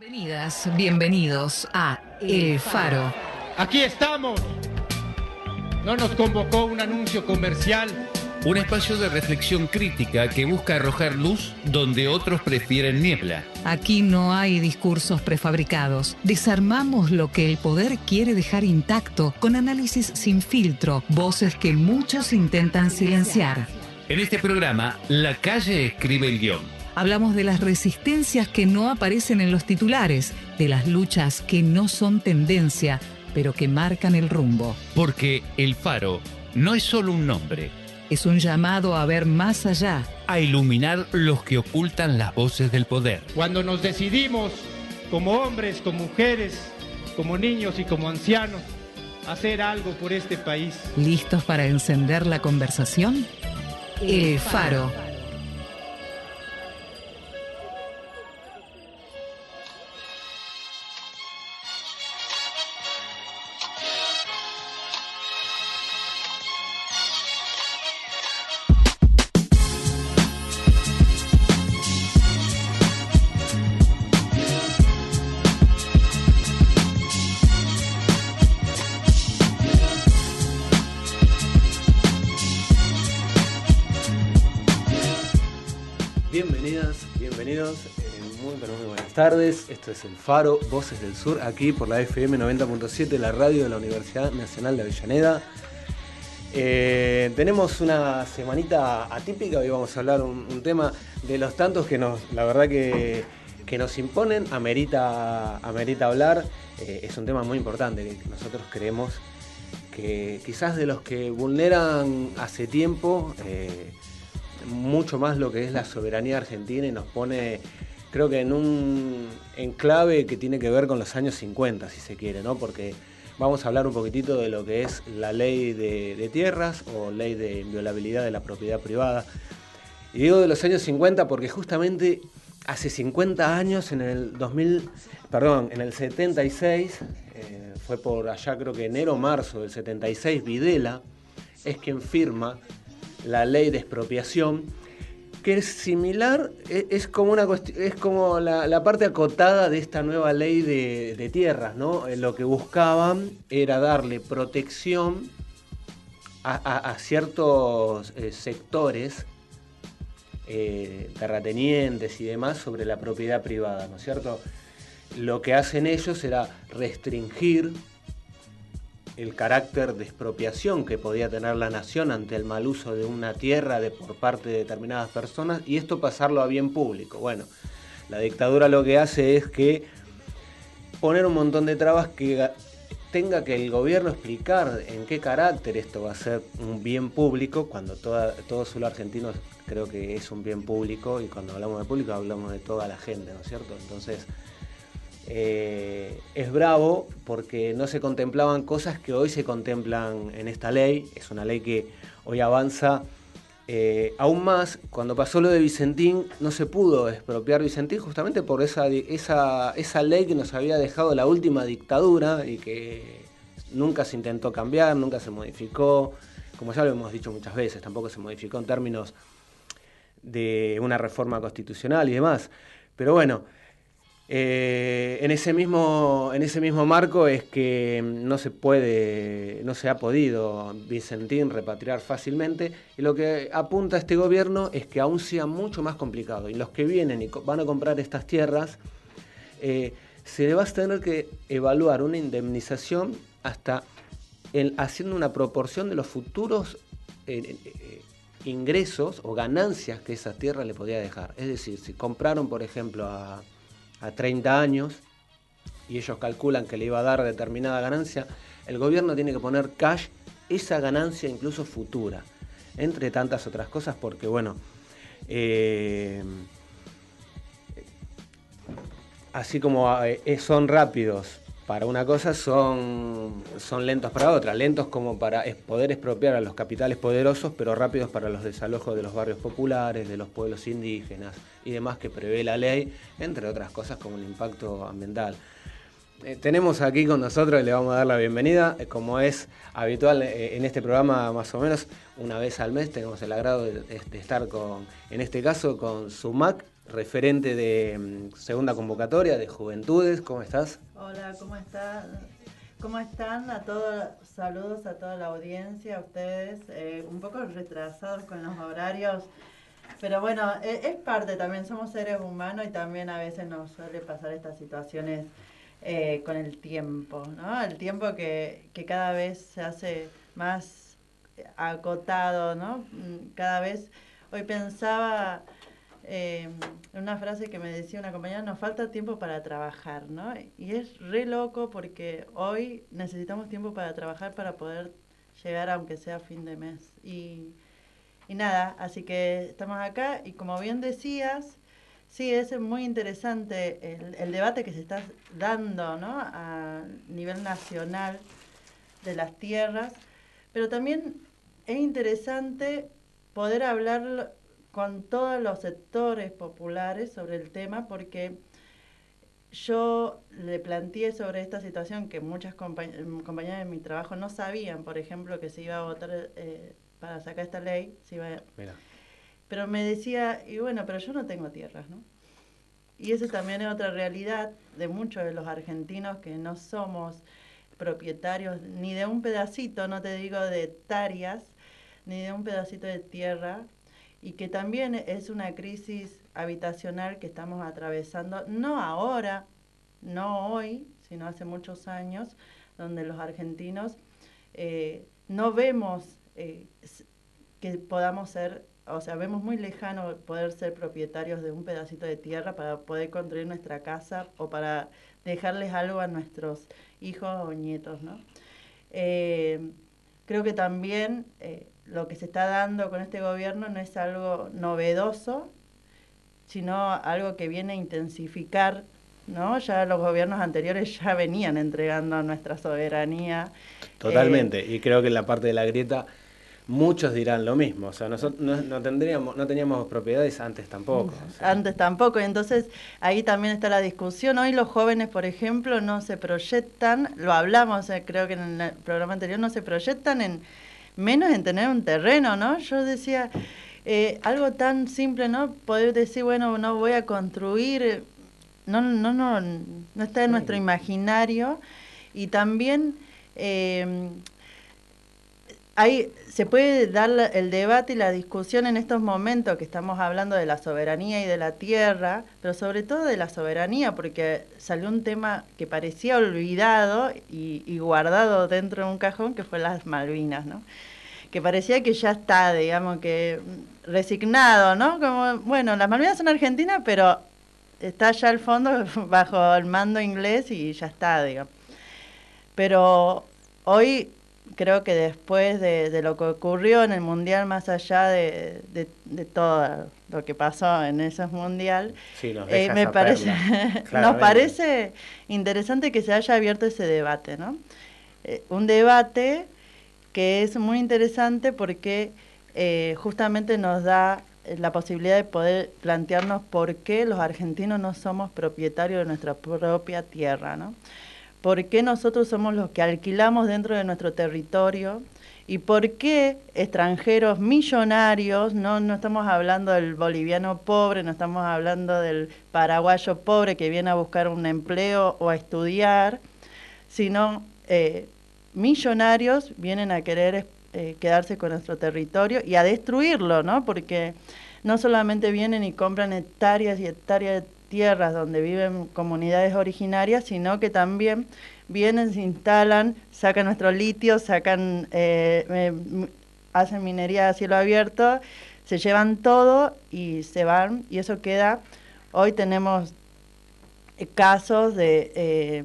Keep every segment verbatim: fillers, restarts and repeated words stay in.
Bienvenidas, bienvenidos a El Faro. Aquí estamos. No nos convocó un anuncio comercial. Un espacio de reflexión crítica que busca arrojar luz donde otros prefieren niebla. Aquí no hay discursos prefabricados. Desarmamos lo que el poder quiere dejar intacto con análisis sin filtro, voces que muchos intentan silenciar. En este programa, la calle escribe el guión. Hablamos de las resistencias que no aparecen en los titulares, de las luchas que no son tendencia, pero que marcan el rumbo. Porque El Faro no es solo un nombre. Es un llamado a ver más allá. A iluminar los que ocultan las voces del poder. Cuando nos decidimos, como hombres, como mujeres, como niños y como ancianos, hacer algo por este país. ¿Listos para encender la conversación? El Faro. Bienvenidas, bienvenidos, eh, muy, pero muy buenas tardes. Esto es El Faro, Voces del Sur, aquí por la F M noventa punto siete, la radio de la Universidad Nacional de Avellaneda. Eh, tenemos una semanita atípica, hoy vamos a hablar un, un tema de los tantos que nos, la verdad que, que nos imponen, amerita, amerita hablar. Eh, es un tema muy importante que nosotros creemos que quizás de los que vulneran hace tiempo, eh, mucho más lo que es la soberanía argentina y nos pone, creo que en un enclave que tiene que ver con los años cincuenta, si se quiere, ¿no? Porque vamos a hablar un poquitito de lo que es la ley de, de tierras o ley de inviolabilidad de la propiedad privada. Y digo de los años cincuenta porque justamente hace cincuenta años, en el dos mil, perdón, en el setenta y seis, eh, fue por allá creo que enero o marzo del setenta y seis, Videla es quien firma la ley de expropiación, que es similar, es como, una, es como la, la parte acotada de esta nueva ley de, de tierras, ¿no? Lo que buscaban era darle protección a, a, a ciertos eh, sectores eh, terratenientes y demás sobre la propiedad privada, ¿no es cierto? Lo que hacen ellos era restringir el carácter de expropiación que podía tener la nación ante el mal uso de una tierra de, por parte de determinadas personas, y esto pasarlo a bien público. Bueno, la dictadura lo que hace es que poner un montón de trabas que tenga que el gobierno explicar en qué carácter esto va a ser un bien público, cuando toda, todo suelo argentino creo que es un bien público, y cuando hablamos de público hablamos de toda la gente, ¿no es cierto? Entonces, Eh, es bravo porque no se contemplaban cosas que hoy se contemplan en esta ley. Es una ley que hoy avanza eh, aún más. Cuando pasó lo de Vicentín no se pudo expropiar Vicentín justamente por esa, esa, esa ley que nos había dejado la última dictadura y que nunca se intentó cambiar, nunca se modificó. Como ya lo hemos dicho muchas veces, tampoco se modificó en términos de una reforma constitucional y demás. Pero bueno, Eh, en ese mismo en ese mismo marco es que no se puede, no se ha podido Vicentín repatriar fácilmente, y lo que apunta este gobierno es que aún sea mucho más complicado, y los que vienen y van a comprar estas tierras eh, se le va a tener que evaluar una indemnización hasta el, haciendo una proporción de los futuros eh, eh, ingresos o ganancias que esa tierra le podía dejar. Es decir, si compraron por ejemplo a a treinta años, y ellos calculan que le iba a dar determinada ganancia, el gobierno tiene que poner cash esa ganancia incluso futura, entre tantas otras cosas, porque bueno, eh, así como eh, son rápidos para una cosa, son, son lentos para otra, lentos como para poder expropiar a los capitales poderosos, pero rápidos para los desalojos de los barrios populares, de los pueblos indígenas y demás que prevé la ley, entre otras cosas como el impacto ambiental. Eh, tenemos aquí con nosotros, y le vamos a dar la bienvenida, eh, como es habitual eh, en este programa, más o menos una vez al mes tenemos el agrado de, de, de estar con, en este caso con Sumac referente de mm, segunda convocatoria de Juventudes. ¿Cómo estás? Hola, ¿cómo están? ¿Cómo están? A todos, saludos a toda la audiencia, a ustedes, eh, un poco retrasados con los horarios, pero bueno, es, es parte también, somos seres humanos y también a veces nos suele pasar estas situaciones eh, con el tiempo, ¿no? El tiempo que, que cada vez se hace más acotado, ¿no? Cada vez, hoy pensaba eh, en una frase que me decía una compañera, nos falta tiempo para trabajar, ¿no? Y es re loco porque hoy necesitamos tiempo para trabajar para poder llegar aunque sea a fin de mes. Y, y nada, así que estamos acá y como bien decías, sí, es muy interesante el, el debate que se está dando, ¿no? A nivel nacional de las tierras, pero también es interesante poder hablar con todos los sectores populares sobre el tema, porque yo le planteé sobre esta situación que muchas compañ- compañeras de mi trabajo no sabían, por ejemplo, que se iba a votar eh, para sacar esta ley, se iba a... Mira. Pero me decía, y bueno, pero yo no tengo tierras, ¿no? Y eso también es otra realidad de muchos de los argentinos que no somos propietarios ni de un pedacito, no te digo de hectáreas, ni de un pedacito de tierra, y que también es una crisis habitacional que estamos atravesando, no ahora, no hoy, sino hace muchos años, donde los argentinos eh, no vemos eh, que podamos ser, o sea, vemos muy lejano poder ser propietarios de un pedacito de tierra para poder construir nuestra casa o para dejarles algo a nuestros hijos o nietos, ¿no? Eh, creo que también eh, lo que se está dando con este gobierno no es algo novedoso, sino algo que viene a intensificar, ¿no? Ya los gobiernos anteriores ya venían entregando nuestra soberanía. Totalmente, Eh, y creo que en la parte de la grieta muchos dirán lo mismo, o sea, nosotros no, no tendríamos, no teníamos propiedades antes tampoco. O sea. Antes tampoco, y entonces ahí también está la discusión. Hoy los jóvenes, por ejemplo, no se proyectan, lo hablamos, eh, creo que en el programa anterior, no se proyectan en menos en tener un terreno, ¿no? Yo decía, eh, algo tan simple, ¿no? Poder decir, bueno, no voy a construir, no, no, no, no está en nuestro imaginario, y también... Eh, Ahí se puede dar el debate y la discusión en estos momentos que estamos hablando de la soberanía y de la tierra, pero sobre todo de la soberanía, porque salió un tema que parecía olvidado y, y guardado dentro de un cajón, que fue las Malvinas, ¿no? Que parecía que ya está, digamos, que resignado, ¿no? Como, bueno, las Malvinas son argentinas, pero está ya al fondo bajo el mando inglés y ya está, digamos. Pero hoy... Creo que después de, de lo que ocurrió en el Mundial, más allá de, de, de todo lo que pasó en ese Mundial, sí, nos eh, me parece, nos parece interesante que se haya abierto ese debate, ¿no? Eh, un debate que es muy interesante porque eh, justamente nos da la posibilidad de poder plantearnos por qué los argentinos no somos propietarios de nuestra propia tierra, ¿no? ¿Por qué nosotros somos los que alquilamos dentro de nuestro territorio? ¿Y por qué extranjeros millonarios, no, no estamos hablando del boliviano pobre, no estamos hablando del paraguayo pobre que viene a buscar un empleo o a estudiar, sino eh, millonarios vienen a querer eh, quedarse con nuestro territorio y a destruirlo, ¿no? Porque no solamente vienen y compran hectáreas y hectáreas de tierras donde viven comunidades originarias, sino que también vienen, se instalan, sacan nuestro litio, sacan, eh, eh, hacen minería a cielo abierto, se llevan todo y se van, y eso queda. Hoy tenemos eh, casos de eh,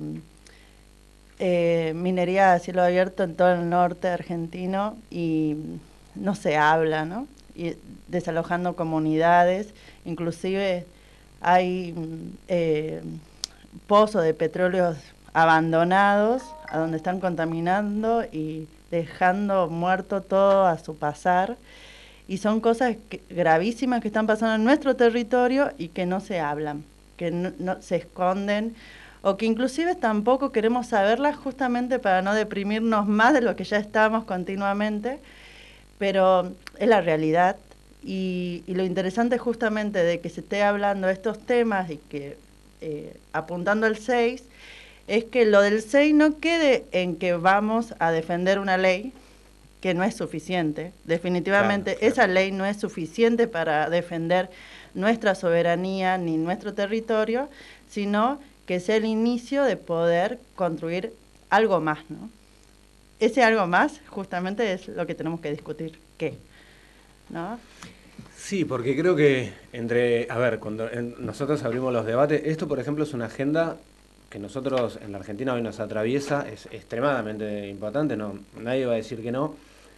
eh, minería a cielo abierto en todo el norte argentino y no se habla, ¿no? Y desalojando comunidades, inclusive hay eh, pozos de petróleo abandonados a donde están contaminando y dejando muerto todo a su pasar, y son cosas que, gravísimas que están pasando en nuestro territorio y que no se hablan, que no, no se esconden, o que inclusive tampoco queremos saberlas justamente para no deprimirnos más de lo que ya estamos continuamente, pero es la realidad. y, y lo interesante justamente de que se esté hablando de estos temas y que eh, apuntando al seis, es que lo del seis no quede en que vamos a defender una ley que no es suficiente. Definitivamente Claro, claro. esa ley no es suficiente para defender nuestra soberanía ni nuestro territorio, sino que sea el inicio de poder construir algo más, ¿no? Ese algo más justamente es lo que tenemos que discutir. ¿Qué? ¿No? Sí, porque creo que entre, a ver, cuando en- nosotros abrimos los debates, esto por ejemplo es una agenda que nosotros en la Argentina hoy nos atraviesa, es extremadamente importante, no, nadie va a decir que no,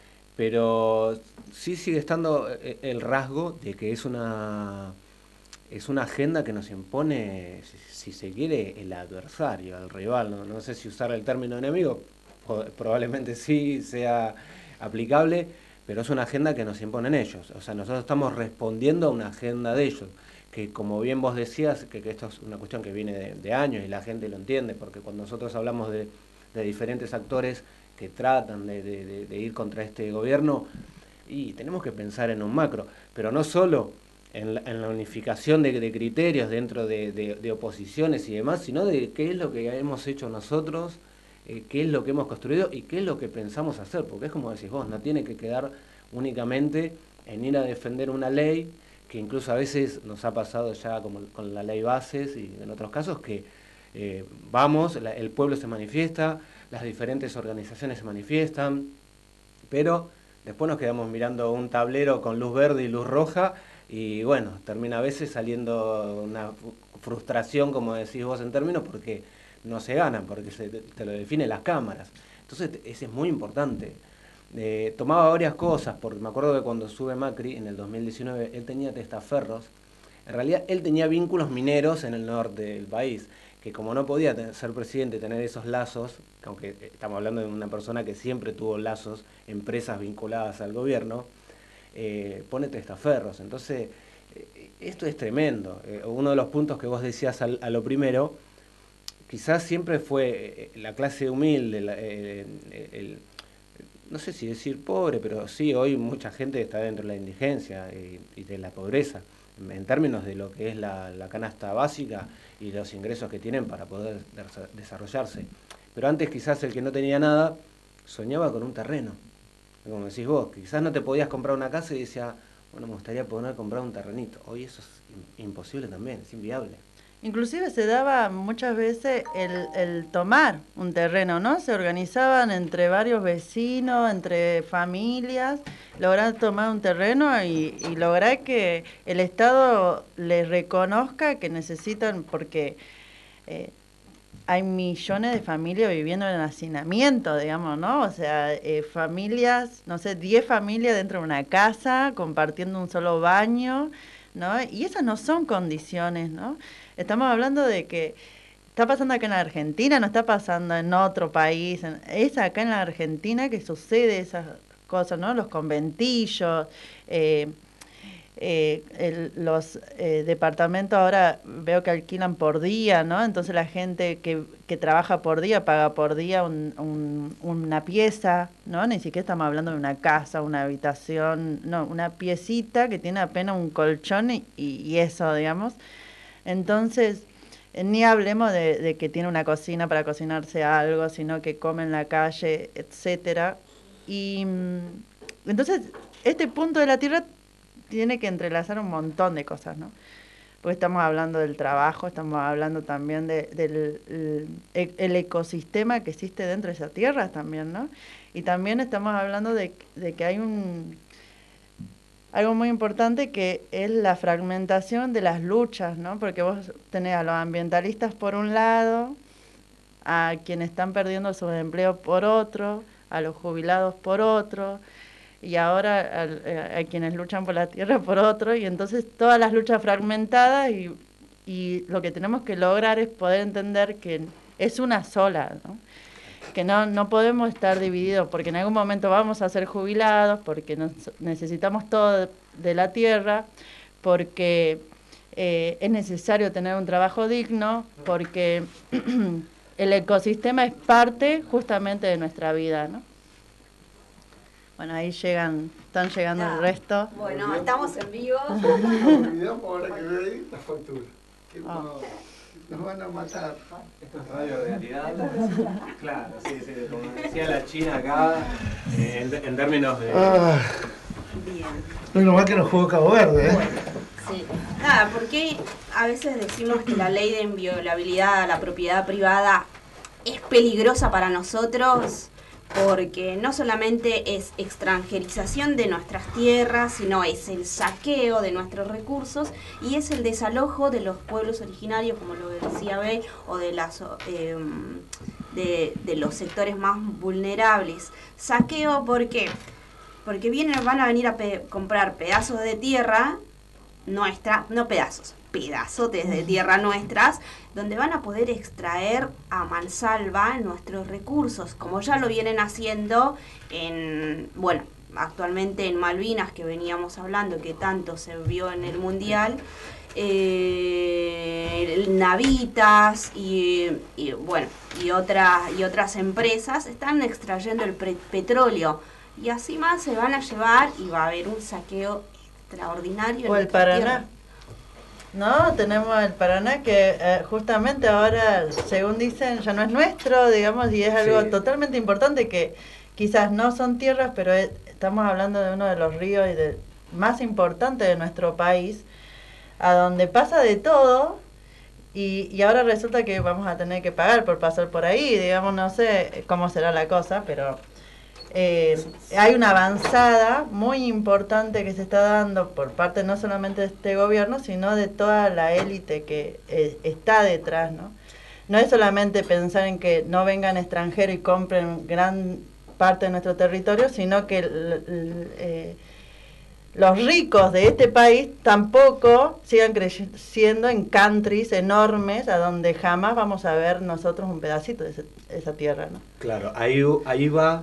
pero sí sigue estando eh, el rasgo de que es una es una agenda que nos impone, si, si se quiere, el adversario, el rival. No, no sé si usar el término enemigo, po- probablemente sí sea aplicable, pero es una agenda que nos imponen ellos. O sea, nosotros estamos respondiendo a una agenda de ellos, que como bien vos decías, que, que esto es una cuestión que viene de, de años y la gente lo entiende, porque cuando nosotros hablamos de, de diferentes actores que tratan de, de, de, de ir contra este gobierno, y tenemos que pensar en un macro, pero no solo en la, en la unificación de, de criterios dentro de, de, de oposiciones y demás, sino de qué es lo que hemos hecho nosotros, eh, qué es lo que hemos construido y qué es lo que pensamos hacer, porque es como decís vos, no tiene que quedar únicamente en ir a defender una ley, que incluso a veces nos ha pasado ya como con la ley bases y en otros casos que eh, vamos, la, el pueblo se manifiesta, las diferentes organizaciones se manifiestan, pero después nos quedamos mirando un tablero con luz verde y luz roja y bueno, termina a veces saliendo una frustración, como decís vos en términos, porque no se ganan, porque se, te lo definen las cámaras. Entonces, ese es muy importante. Eh, tomaba varias cosas, porque me acuerdo que cuando sube Macri en el dos mil diecinueve, él tenía testaferros. En realidad, él tenía vínculos mineros en el norte del país, que como no podía ser presidente, tener esos lazos, aunque estamos hablando de una persona que siempre tuvo lazos, empresas vinculadas al gobierno, eh, pone testaferros. Entonces, eh, esto es tremendo. Eh, uno de los puntos que vos decías al, a lo primero, quizás siempre fue eh, la clase humilde, la, eh, el, no sé si decir pobre, pero sí, hoy mucha gente está dentro de la indigencia y, y de la pobreza, en, en términos de lo que es la, la canasta básica y los ingresos que tienen para poder desarrollarse. Pero antes quizás el que no tenía nada soñaba con un terreno. Como decís vos, quizás no te podías comprar una casa y decía, bueno, me gustaría poder comprar un terrenito. Hoy eso es imposible también, es inviable. Inclusive se daba muchas veces el, el tomar un terreno, ¿no? Se organizaban entre varios vecinos, entre familias, lograr tomar un terreno y, y lograr que el Estado les reconozca que necesitan, porque eh, hay millones de familias viviendo en hacinamiento, digamos, ¿no? O sea, eh, familias, no sé, diez familias dentro de una casa, compartiendo un solo baño, ¿no? Y esas no son condiciones, ¿no? Estamos hablando de que está pasando acá en la Argentina, no está pasando en otro país, es acá en la Argentina que sucede esas cosas, ¿no? Los conventillos, eh, eh, el, los eh, departamentos ahora veo que alquilan por día, ¿no? Entonces la gente que, que trabaja por día paga por día un, un, una pieza, ¿no? Ni siquiera estamos hablando de una casa, una habitación, no, una piecita que tiene apenas un colchón y, y eso, digamos. Entonces, eh, ni hablemos de, de que tiene una cocina para cocinarse algo, sino que come en la calle, etcétera. Y mm, entonces, este punto de la Tierra tiene que entrelazar un montón de cosas, ¿no? Porque estamos hablando del trabajo, estamos hablando también de, del el, el ecosistema que existe dentro de esa tierra también, ¿no? Y también estamos hablando de, de que hay un algo muy importante que es la fragmentación de las luchas, ¿no? Porque vos tenés a los ambientalistas por un lado, a quienes están perdiendo sus empleos por otro, a los jubilados por otro, y ahora a, a, a quienes luchan por la tierra por otro, y entonces todas las luchas fragmentadas, y, y lo que tenemos que lograr es poder entender que es una sola, ¿no? Que no, no podemos estar divididos, porque en algún momento vamos a ser jubilados, porque nos, necesitamos todo de, de la tierra, porque eh, es necesario tener un trabajo digno, porque el ecosistema es parte justamente de nuestra vida, ¿no? Bueno, ahí llegan, están llegando Ah, el resto. Bueno, estamos en vivo. Olvidamos ahora que veo ahí la factura. Que Ah. no, nos van a matar. Esto es radio realidad. Claro, sí, sí, como decía la China acá, eh, en, en términos de... Ah, Bien. menos mal que no juego Cabo Verde, ¿eh? Sí. Nada, porque a veces decimos que la ley de inviolabilidad a la propiedad privada es peligrosa para nosotros, porque no solamente es extranjerización de nuestras tierras, sino es el saqueo de nuestros recursos y es el desalojo de los pueblos originarios, como lo decía Abel, o de las eh, de, de los sectores más vulnerables. Saqueo, ¿por qué? Porque vienen, van a venir a pe- comprar pedazos de tierra nuestra, no pedazos, pedazotes de tierra nuestras, donde van a poder extraer a mansalva nuestros recursos, como ya lo vienen haciendo en, bueno, actualmente en Malvinas, que veníamos hablando, que tanto se vio en el Mundial, eh, Navitas y, y bueno, y otras, y otras empresas están extrayendo el pre- petróleo, y así más se van a llevar y va a haber un saqueo extraordinario. O en el nuestra Paraná. tierra. No, tenemos el Paraná que eh, justamente ahora, según dicen, ya no es nuestro, digamos, y es algo Sí. totalmente importante que quizás no son tierras, pero es- estamos hablando de uno de los ríos y de, más importantes de nuestro país, a donde pasa de todo y, y ahora resulta que vamos a tener que pagar por pasar por ahí, digamos, no sé cómo será la cosa, pero... Eh, hay una avanzada muy importante que se está dando por parte no solamente de este gobierno, sino de toda la élite que eh, está detrás, ¿no? No es solamente pensar en que no vengan extranjeros y compren gran parte de nuestro territorio, sino que l- l- eh, los ricos de este país tampoco sigan creciendo en countries enormes a donde jamás vamos a ver nosotros un pedacito de ese- esa tierra, ¿no? Claro, ahí, ahí va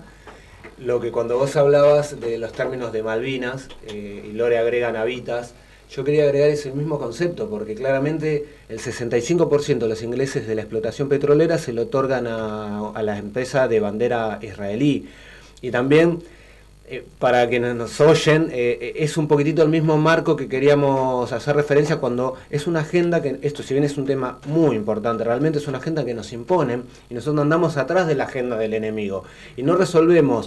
lo que cuando vos hablabas de los términos de Malvinas, eh, y Lore agrega Navitas, yo quería agregar ese mismo concepto, porque claramente el sesenta y cinco por ciento de los ingleses de la explotación petrolera se lo otorgan a, a la empresa de bandera israelí. Y también, eh, para quienes nos oyen, eh, es un poquitito el mismo marco que queríamos hacer referencia cuando es una agenda que, esto si bien es un tema muy importante, realmente es una agenda que nos imponen y nosotros andamos atrás de la agenda del enemigo y no resolvemos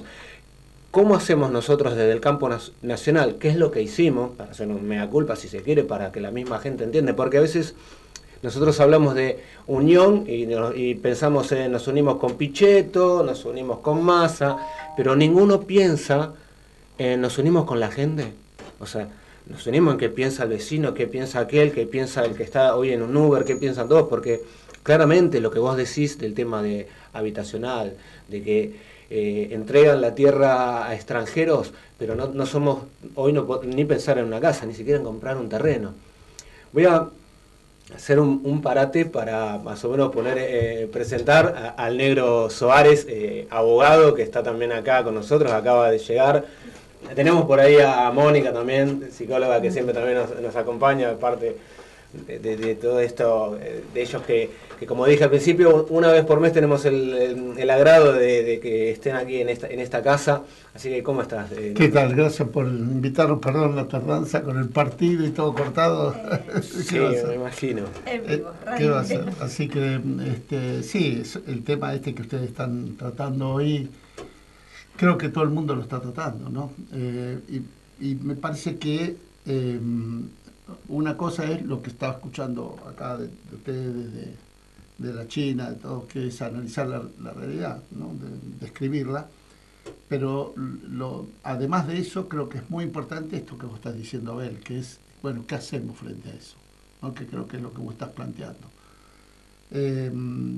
cómo hacemos nosotros desde el campo nacional, qué es lo que hicimos, para hacer un mea culpa si se quiere, para que la misma gente entienda, porque a veces nosotros hablamos de unión y, y pensamos en nos unimos con Pichetto, nos unimos con Massa, pero ninguno piensa en nos unimos con la gente. O sea, nos unimos en qué piensa el vecino, qué piensa aquel, qué piensa el que está hoy en un Uber, qué piensan todos, porque claramente lo que vos decís del tema de habitacional, de que eh, entregan la tierra a extranjeros, pero no, no somos, hoy no ni pensar en una casa, ni siquiera en comprar un terreno. Voy a hacer un, un parate para más o menos poner eh, presentar a, al negro Soares, eh, abogado que está también acá con nosotros, acaba de llegar. Tenemos por ahí a Mónica también, psicóloga que siempre también nos, nos acompaña, aparte de, de, de todo esto, de ellos que, que como dije al principio, una vez por mes tenemos el, el, el agrado de, de que estén aquí en esta, en esta casa. Así que, ¿cómo estás? Eh, ¿Qué tal? Gracias por invitarnos, perdón la tardanza con el partido y todo cortado. Eh, sí, me imagino. En Eh, vivo, ¿Qué va a ser? Así que, este, sí, el tema este que ustedes están tratando hoy, creo que todo el mundo lo está tratando, ¿no? Eh, y, y me parece que eh, una cosa es lo que estaba escuchando acá de, de ustedes, de, de la China, de todos, que es analizar la, la realidad, ¿no? De, describirla. Pero lo, además de eso, creo que es muy importante esto que vos estás diciendo, Abel, que es, bueno, ¿qué hacemos frente a eso? ¿No? Que creo que es lo que vos estás planteando. Eh,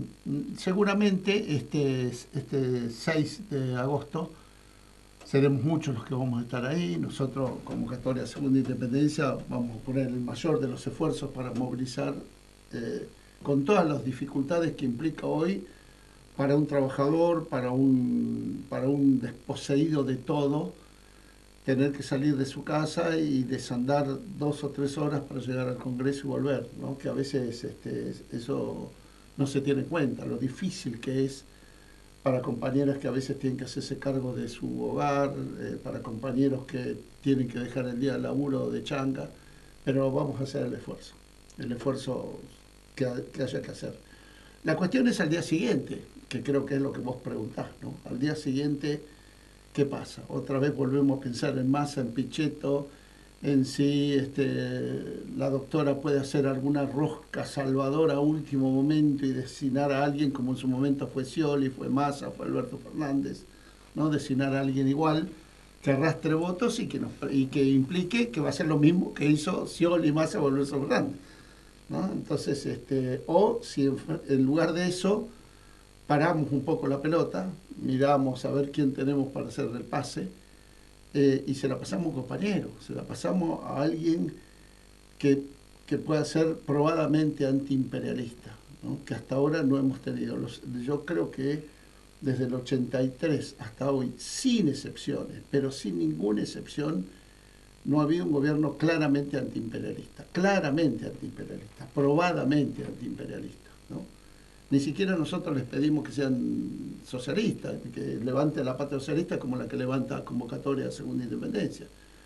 seguramente este, este seis de agosto seremos muchos los que vamos a estar ahí. Nosotros, Convocatoria Segunda Independencia, vamos a poner el mayor de los esfuerzos para movilizar eh, con todas las dificultades que implica hoy para un trabajador, para un, para un desposeído de todo, tener que salir de su casa y desandar dos o tres horas para llegar al Congreso y volver, ¿no? Que a veces este, eso no se tiene en cuenta, lo difícil que es para compañeras que a veces tienen que hacerse cargo de su hogar, eh, para compañeros que tienen que dejar el día de laburo de changa, pero vamos a hacer el esfuerzo, el esfuerzo que, que haya que hacer. La cuestión es al día siguiente, que creo que es lo que vos preguntás, ¿no? Al día siguiente, ¿qué pasa? Otra vez volvemos a pensar en Massa, en Pichetto, en si este, la doctora puede hacer alguna rosca salvadora a último momento y designar a alguien como en su momento fue Scioli, fue Massa, fue Alberto Fernández, ¿no? Designar a alguien igual que arrastre votos y que, nos, y que implique que va a ser lo mismo que hizo Scioli, Massa o Alberto Fernández, ¿no? Entonces, este, o si en, en lugar de eso paramos un poco la pelota, miramos a ver quién tenemos para hacer el pase, Eh, y se la pasamos a un compañero, se la pasamos a alguien que, que pueda ser probadamente antiimperialista, ¿no? Que hasta ahora no hemos tenido. Los, yo creo que desde el ochenta y tres hasta hoy, sin excepciones, pero sin ninguna excepción, no ha habido un gobierno claramente antiimperialista, claramente antiimperialista, probadamente antiimperialista, ¿no? Ni siquiera nosotros les pedimos que sean socialistas, que levanten la patria socialista como la que levanta convocatoria a segunda independencia.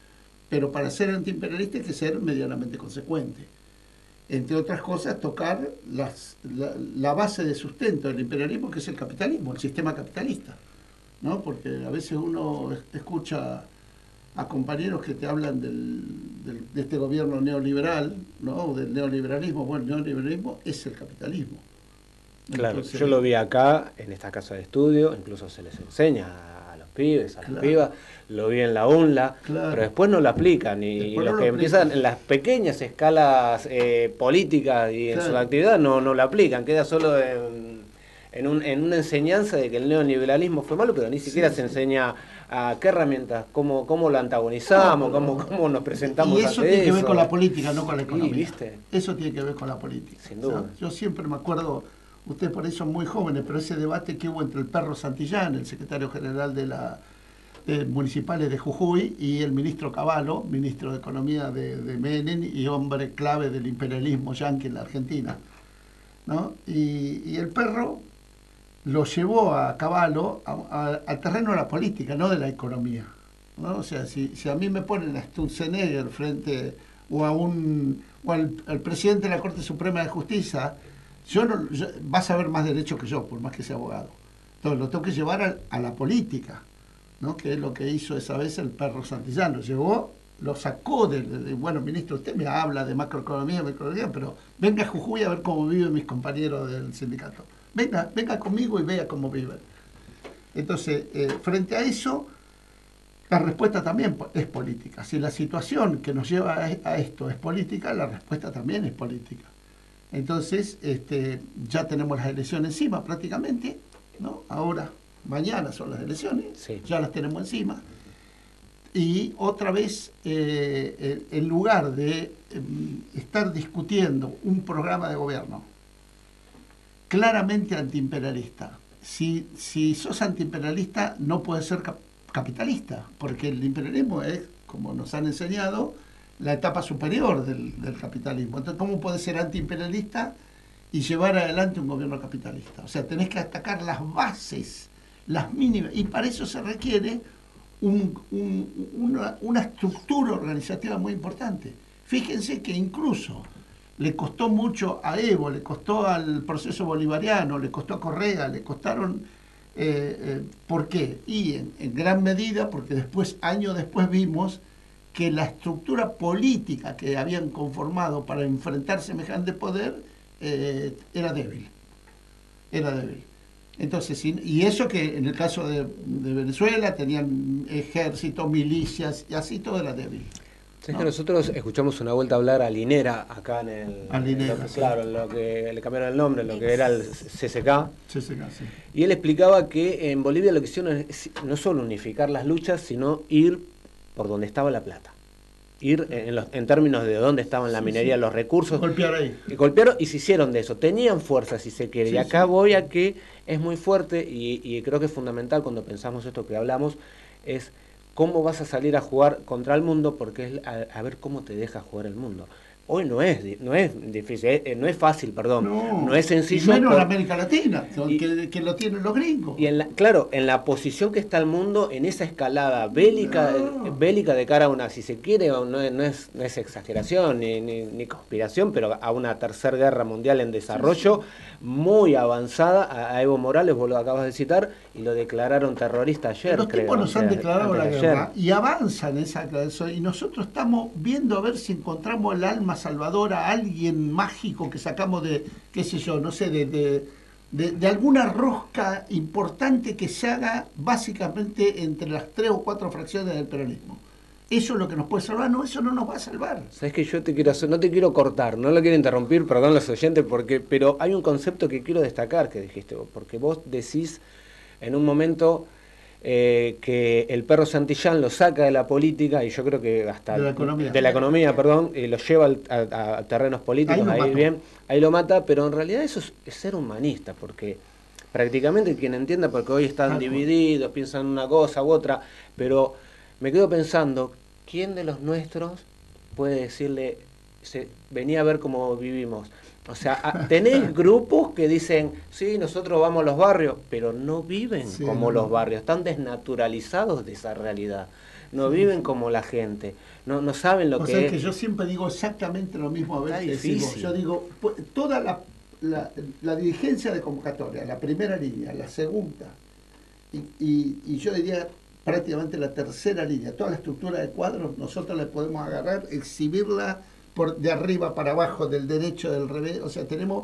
Pero para ser antiimperialista hay que ser medianamente consecuente. Entre otras cosas, tocar las, la, la base de sustento del imperialismo, que es el capitalismo, el sistema capitalista, ¿no? Porque a veces uno escucha a compañeros que te hablan del, del, de este gobierno neoliberal, ¿no? O del neoliberalismo. Bueno, el neoliberalismo es el capitalismo. Claro, Entonces, yo lo vi acá, en esta casa de estudio, incluso se les enseña a los pibes, a las claro. pibas, lo vi en la UNLA, Claro. pero después no lo aplican, y, y Después los no que lo empiezan aplican. en las pequeñas escalas eh, políticas y en Claro. su actividad no, no lo aplican, queda solo en, en, un, en una enseñanza de que el neoliberalismo fue malo, pero ni siquiera Sí, se sí. enseña a qué herramientas, cómo, cómo lo antagonizamos, No, pero- cómo, cómo nos presentamos Y eso ante tiene que ver eso. con la política, no con la Sí, economía. ¿viste? Eso tiene que ver con la política. Sin duda. O sea, yo siempre me acuerdo, ustedes por ahí son muy jóvenes, pero ese debate que hubo entre el Perro Santillán, el secretario general de la de municipales de Jujuy, y el ministro Cavallo, ministro de Economía de, de Menem y hombre clave del imperialismo yanqui en la Argentina, ¿no? Y, y el Perro lo llevó a Cavallo a- a- al terreno de la política, no de la economía, ¿no? O sea, si, si a mí me ponen a Sturzenegger frente o a un o al, al presidente de la Corte Suprema de Justicia, yo no yo, va a saber más derecho que yo, por más que sea abogado. Entonces lo tengo que llevar a, a la política, ¿no? Que es lo que hizo esa vez el Perro Santillán. Lo llevó, lo sacó de, de- de- bueno, ministro, usted me habla de macroeconomía, macroeconomía, pero venga a Jujuy a ver cómo viven mis compañeros del sindicato. Venga, venga conmigo y vea cómo viven. Entonces, eh, frente a eso, la respuesta también po- es política. Si la situación que nos lleva a, a esto es política, la respuesta también es política. Entonces, este, ya tenemos las elecciones encima prácticamente, ¿no? Ahora, mañana son las elecciones, Sí. ya las tenemos encima. Y otra vez, eh, eh, en lugar de em, estar discutiendo un programa de gobierno claramente antiimperialista, si, si sos antiimperialista no puedes ser cap- capitalista, porque el imperialismo es, como nos han enseñado, la etapa superior del, del capitalismo. Entonces, ¿cómo puedes ser antiimperialista y llevar adelante un gobierno capitalista? O sea, tenés que atacar las bases, las mínimas, y para eso se requiere un- un- una, una estructura organizativa muy importante. Fíjense que incluso le costó mucho a Evo, le costó al proceso bolivariano, le costó a Correa, le costaron... Eh, eh, ¿Por qué? Y en, en gran medida porque después, años después, vimos que la estructura política que habían conformado para enfrentar semejante poder eh, era débil. Era débil. Entonces, sin- y eso que en el caso de, de Venezuela tenían ejército, milicias, y así todo era débil. ¿Sabes ¿no? que nosotros escuchamos una vuelta a hablar a Linera acá en el... A Linera, en lo que- sí. claro, en lo que le cambiaron el nombre, en lo que era el C C K. Sí, sí, sí. Y él explicaba que en Bolivia lo que hicieron es no solo unificar las luchas, sino ir por donde estaba la plata. Ir en, los, en términos de dónde estaban la Sí, minería, sí. los recursos. Golpear ahí. Y golpearon y se hicieron de eso. Tenían fuerza, si se quiere. Sí, y acá sí. voy a que es muy fuerte y, y creo que es fundamental cuando pensamos esto que hablamos, es cómo vas a salir a jugar contra el mundo, porque es a, a ver cómo te deja jugar el mundo. hoy no es no es difícil, eh, no es fácil, perdón, no, no es sencillo. Y menos por, en América Latina, y, que, que lo tienen los gringos. Y en la, claro, en la posición que está el mundo, en esa escalada bélica, no. bélica de cara a una, si se quiere, no es, no es, no es exageración ni, ni, ni conspiración, pero a una tercera guerra mundial en desarrollo, sí, sí. muy avanzada. A, a Evo Morales, vos lo acabas de citar, y lo declararon terrorista ayer. Los creo, tipos nos han declarado la ayer. guerra y avanzan esa declaración, y nosotros estamos viendo a ver si encontramos el alma salvadora, alguien mágico que sacamos de, qué sé yo, no sé, de, de, de, de alguna rosca importante que se haga básicamente entre las tres o cuatro fracciones del peronismo. Eso es lo que nos puede salvar. No, eso no nos va a salvar. Sabes que yo te quiero hacer, no te quiero cortar, no lo quiero interrumpir, perdón los oyentes, porque, pero hay un concepto que quiero destacar que dijiste vos, porque vos decís en un momento eh, que el perro Santillán lo saca de la política, y yo creo que hasta de la economía, de la economía perdón, y lo lleva al, a, a terrenos políticos, ahí, ahí bien, ahí lo mata, pero en realidad eso es, es ser humanista, porque prácticamente quien entienda, porque hoy están Algo. divididos, piensan una cosa u otra, pero me quedo pensando, ¿quién de los nuestros puede decirle, se, venía a ver cómo vivimos? O sea, tenés grupos que dicen, sí, nosotros vamos a los barrios, pero no viven sí, como no. los barrios, están desnaturalizados de esa realidad, no sí, viven sí. como la gente, no, no saben lo o que sea, es. que yo siempre digo exactamente lo mismo a veces. Decimos, yo digo, toda la, la, la dirigencia de convocatoria, la primera línea, la segunda, y, y, y yo diría prácticamente la tercera línea, toda la estructura de cuadros, nosotros le podemos agarrar, exhibirla por de arriba para abajo, del derecho, del revés, o sea, tenemos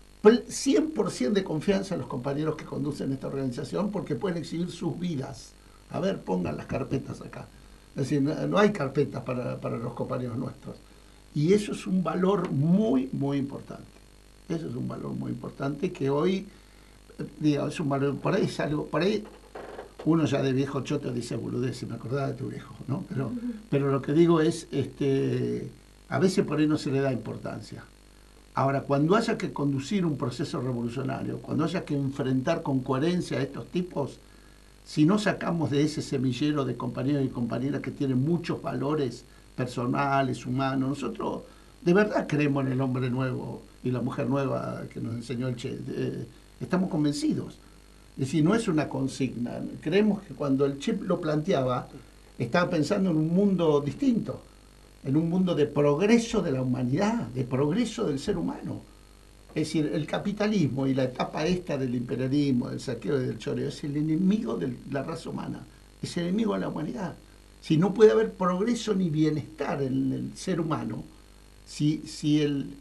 cien por ciento de confianza en los compañeros que conducen esta organización porque pueden exhibir sus vidas. A ver, pongan las carpetas acá. Es decir, no, no hay carpetas para, para los compañeros nuestros. Y eso es un valor muy, muy importante. Eso es un valor muy importante que hoy, digo, es un valor, por ahí es algo, por ahí uno ya de viejo choto dice boludez, si me acordaba de tu viejo, ¿no? Pero, pero lo que digo es, este, a veces por ahí no se le da importancia. Ahora, cuando haya que conducir un proceso revolucionario, cuando haya que enfrentar con coherencia a estos tipos, si no sacamos de ese semillero de compañeros y compañeras que tienen muchos valores personales, humanos, nosotros de verdad creemos en el hombre nuevo y la mujer nueva que nos enseñó el Che, eh, estamos convencidos. Es decir, no es una consigna. Creemos que cuando el Che lo planteaba, estaba pensando en un mundo distinto, en un mundo de progreso de la humanidad, de progreso del ser humano. Es decir, el capitalismo y la etapa esta del imperialismo, del saqueo y del choreo, es el enemigo de la raza humana, es el enemigo de la humanidad. Si no puede haber progreso ni bienestar en el ser humano, si, si el...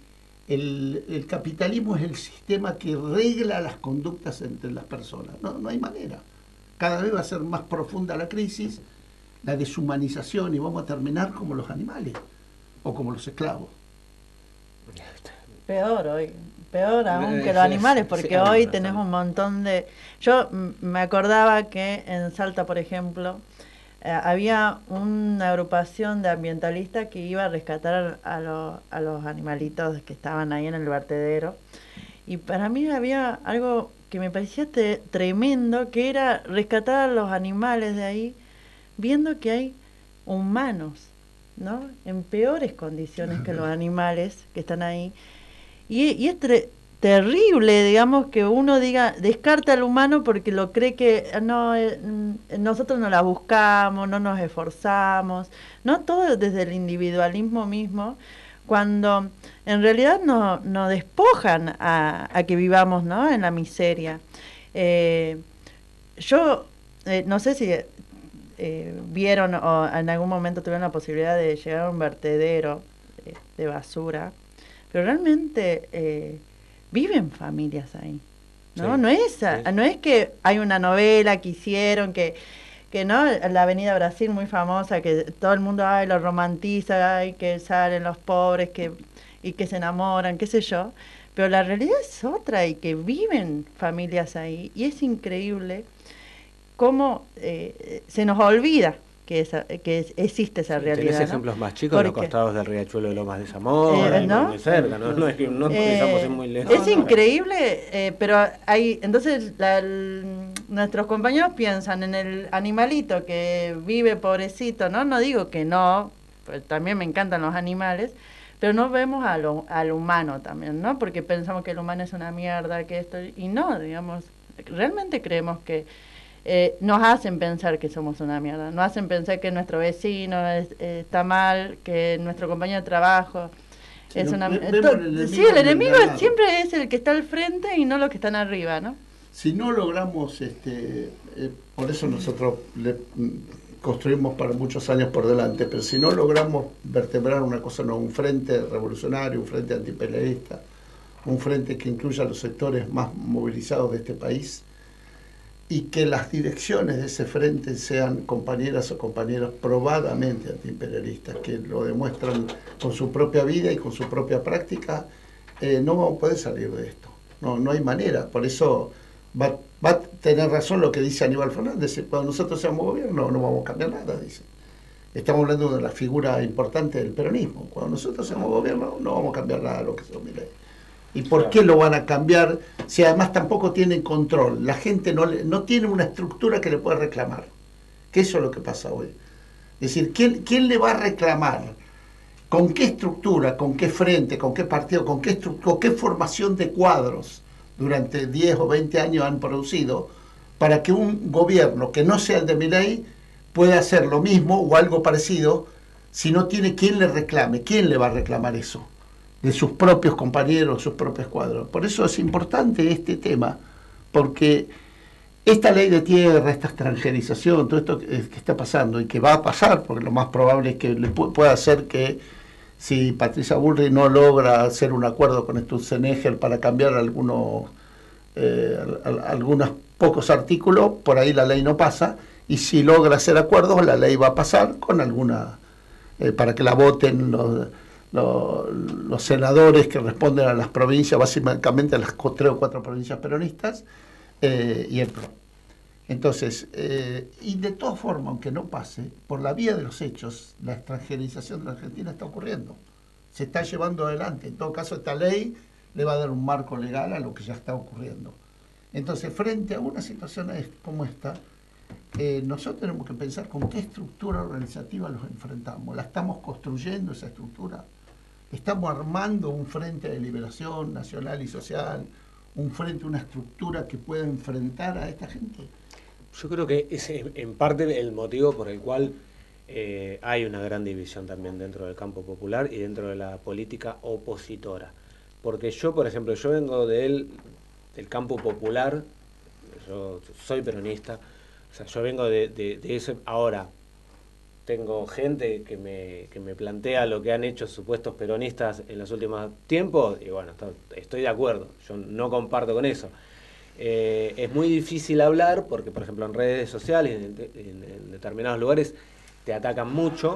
El, el capitalismo es el sistema que regla las conductas entre las personas. No, no hay manera. Cada vez va a ser más profunda la crisis, la deshumanización, y vamos a terminar como los animales o como los esclavos. Peor hoy, peor aún que los animales, porque hoy tenés un montón de... Yo me acordaba que en Salta, por ejemplo, Eh, había una agrupación de ambientalistas que iba a rescatar a, lo, a los animalitos que estaban ahí en el vertedero, y para mí había algo que me parecía te, tremendo, que era rescatar a los animales de ahí, viendo que hay humanos, ¿no?, en peores condiciones que los animales que están ahí, y, y es tre- terrible, digamos, que uno diga, descarta al humano porque lo cree que no, eh, nosotros no la buscamos, no nos esforzamos, no, todo desde el individualismo mismo, cuando en realidad nos no despojan a, a que vivamos, ¿no?, en la miseria. Eh, yo eh, no sé si eh, vieron o en algún momento tuvieron la posibilidad de llegar a un vertedero de, de basura, pero realmente eh, viven familias ahí, ¿no? Sí, no es sí. no es que hay una novela que hicieron que que no, la Avenida Brasil muy famosa, que todo el mundo ay, lo romantiza, ay, que salen los pobres que y que se enamoran, qué sé yo, pero la realidad es otra, y que viven familias ahí, y es increíble cómo eh, se nos olvida que, esa, que existe esa sí, realidad. ¿Tenés ejemplos ¿no? más chicos en los costados del riachuelo de Lomas de Zamora? Eh, ¿no? Muy cerca, ¿no? No es que no eh, muy lejos. Es no, increíble, eh, pero hay, entonces la, el, nuestros compañeros piensan en el animalito que vive pobrecito, ¿no? No digo que no, pues también me encantan los animales, pero no vemos a lo, al humano también, ¿no? Porque pensamos que el humano es una mierda, que esto, y no, digamos, realmente creemos que eh, nos hacen pensar que somos una mierda, nos hacen pensar que nuestro vecino es, eh, está mal, que nuestro compañero de trabajo sí, es no, una... el sí, el enemigo siempre es el que está al frente y no los que están arriba, ¿no? Si no logramos, este, eh, por eso nosotros le, construimos para muchos años por delante, pero si no logramos vertebrar una cosa, no, un frente revolucionario, un frente antipeleísta, un frente que incluya a los sectores más movilizados de este país, y que las direcciones de ese frente sean compañeras o compañeros probadamente antiimperialistas, que lo demuestran con su propia vida y con su propia práctica, eh, no vamos a poder salir de esto. No, no hay manera. Por eso va, va a tener razón lo que dice Aníbal Fernández. Cuando nosotros seamos gobierno no vamos a cambiar nada, dice. Estamos hablando de la figura importante del peronismo. Cuando nosotros seamos gobierno no vamos a cambiar nada de lo que se mire. ¿Y por qué lo van a cambiar si además tampoco tienen control? La gente no, le, no tiene una estructura que le pueda reclamar. Que eso es lo que pasa hoy. Es decir, ¿quién, quién le va a reclamar? ¿Con qué estructura? ¿Con qué frente? ¿Con qué partido? ¿Con qué, con qué formación de cuadros durante diez o veinte años han producido para que un gobierno que no sea el de Milei pueda hacer lo mismo o algo parecido si no tiene quien le reclame? ¿Quién le va a reclamar eso? De sus propios compañeros, sus propios cuadros. Por eso es importante este tema, porque esta ley de tierra, esta extranjerización, todo esto que, que está pasando y que va a pasar, porque lo más probable es que le pu pueda hacer que si Patricia Bullrich no logra hacer un acuerdo con Sturzenegger para cambiar algunos, eh, algunos pocos artículos, por ahí la ley no pasa, y si logra hacer acuerdos, la ley va a pasar con alguna, eh, para que la voten los... Los, los senadores que responden a las provincias, básicamente a las tres o cuatro provincias peronistas, eh, y el P R O. Entonces, eh, y de todas formas, aunque no pase, por la vía de los hechos, la extranjerización de la Argentina está ocurriendo. Se está llevando adelante. En todo caso, esta ley le va a dar un marco legal a lo que ya está ocurriendo. Entonces, frente a una situación como esta, eh, nosotros tenemos que pensar con qué estructura organizativa los enfrentamos. ¿La estamos construyendo esa estructura? ¿Estamos armando un frente de liberación nacional y social, un frente, una estructura que pueda enfrentar a esta gente? Yo creo que ese es en parte el motivo por el cual eh, hay una gran división también dentro del campo popular y dentro de la política opositora. Porque yo, por ejemplo, yo vengo del, del campo popular, yo soy peronista, o sea, yo vengo de, de, de eso. Ahora, tengo gente que me, que me plantea lo que han hecho supuestos peronistas en los últimos tiempos, y bueno, estoy de acuerdo, yo no comparto con eso. Eh, es muy difícil hablar porque, por ejemplo, en redes sociales, en, en, en determinados lugares, te atacan mucho,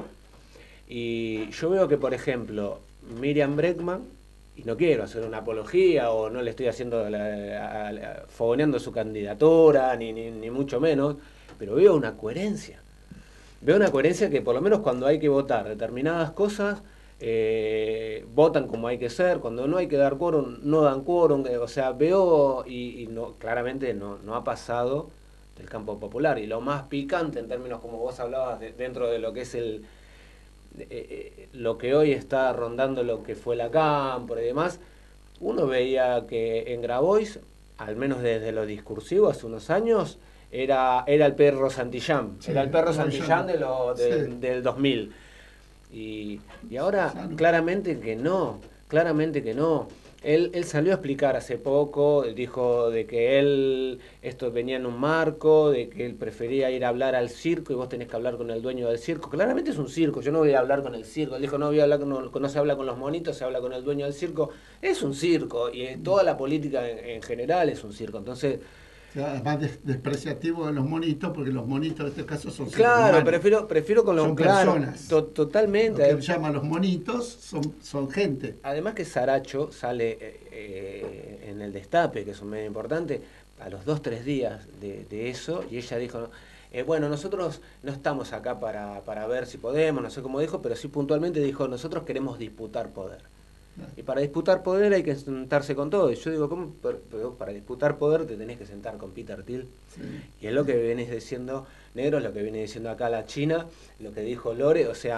y yo veo que, por ejemplo, Miriam Bregman, y no quiero hacer una apología o no le estoy haciendo la, a, a, fogoneando su candidatura, ni, ni, ni mucho menos, pero veo una coherencia. Veo una coherencia que por lo menos cuando hay que votar determinadas cosas, eh, votan como hay que ser, cuando no hay que dar quórum, no dan quórum, o sea, veo, y, y no, claramente no, no ha pasado del campo popular. Y lo más picante en términos, como vos hablabas, de, dentro de lo que es el eh, eh, lo que hoy está rondando lo que fue la Cámpora y demás, uno veía que en Grabois, al menos desde lo discursivo hace unos años, Era, era el perro Santillán, sí, era el perro Santillán de lo, de, sí. del dos mil. Y, y ahora claramente que no, claramente que no. Él, él salió a explicar hace poco, dijo de que él, esto venía en un marco, de que él prefería ir a hablar al circo y vos tenés que hablar con el dueño del circo. Claramente es un circo, yo no voy a hablar con el circo. Él dijo, no voy a hablar con, no se habla con los monitos, se habla con el dueño del circo. Es un circo, y toda la política en, en general es un circo. Entonces... Además des despreciativo de los monitos, porque los monitos en este caso son claro, prefiero, prefiero con los son claro, personas. To totalmente. Lo que llaman los monitos son, son gente. Además que Saracho sale eh, en el Destape, que es un medio importante, a los dos, tres días de, de eso, y ella dijo, eh, bueno, nosotros no estamos acá para, para ver si podemos, no sé cómo dijo, pero sí puntualmente dijo, nosotros queremos disputar poder. Y para disputar poder hay que sentarse con todo. Y yo digo, ¿cómo? Pero para disputar poder te tenés que sentar con Peter Thiel. Sí. Y es lo que venís diciendo, Negro, es lo que viene diciendo acá la China, lo que dijo Lore. O sea,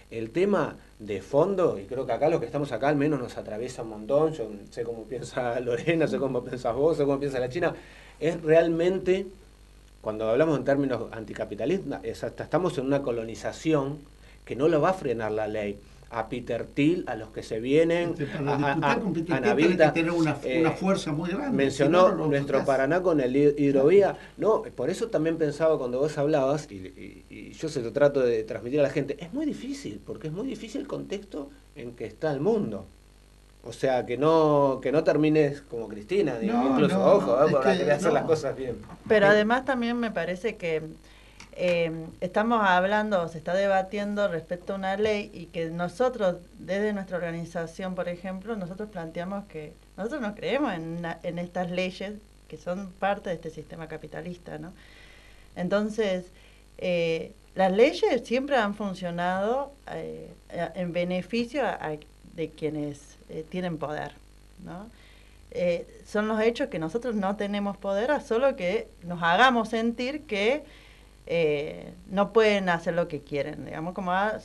El tema de fondo, y creo que acá los que estamos acá al menos nos atraviesa un montón, yo sé cómo piensa Lorena, sé cómo piensas vos, sé cómo piensa la China, es realmente, cuando hablamos en términos anticapitalistas, es hasta estamos en una colonización que no lo va a frenar la ley. A Peter Thiel, a los que se vienen, para a, disputar a, con Peter a Thiel Navita, hay que tener una, eh, una fuerza muy grande. Mencionó si no, no nuestro disfrutás. Paraná con el hidrovía. No, por eso también pensaba cuando vos hablabas, y, y, y yo se lo trato de transmitir a la gente, es muy difícil, porque es muy difícil el contexto en que está el mundo. O sea, que no que no termines como Cristina, No, incluso, no, ojo, no, eh, es porque que quería hacer no. las cosas bien. Pero además también me parece que eh, estamos hablando, se está debatiendo respecto a una ley y que nosotros, desde nuestra organización, por ejemplo, nosotros planteamos que nosotros no creemos en, una, en estas leyes que son parte de este sistema capitalista, ¿no? Entonces, eh, las leyes siempre han funcionado eh, en beneficio a, a, de quienes eh, tienen poder, ¿no? Eh, son los hechos que nosotros no tenemos poder, a solo que nos hagamos sentir que eh, no pueden hacer lo que quieren, digamos, como ha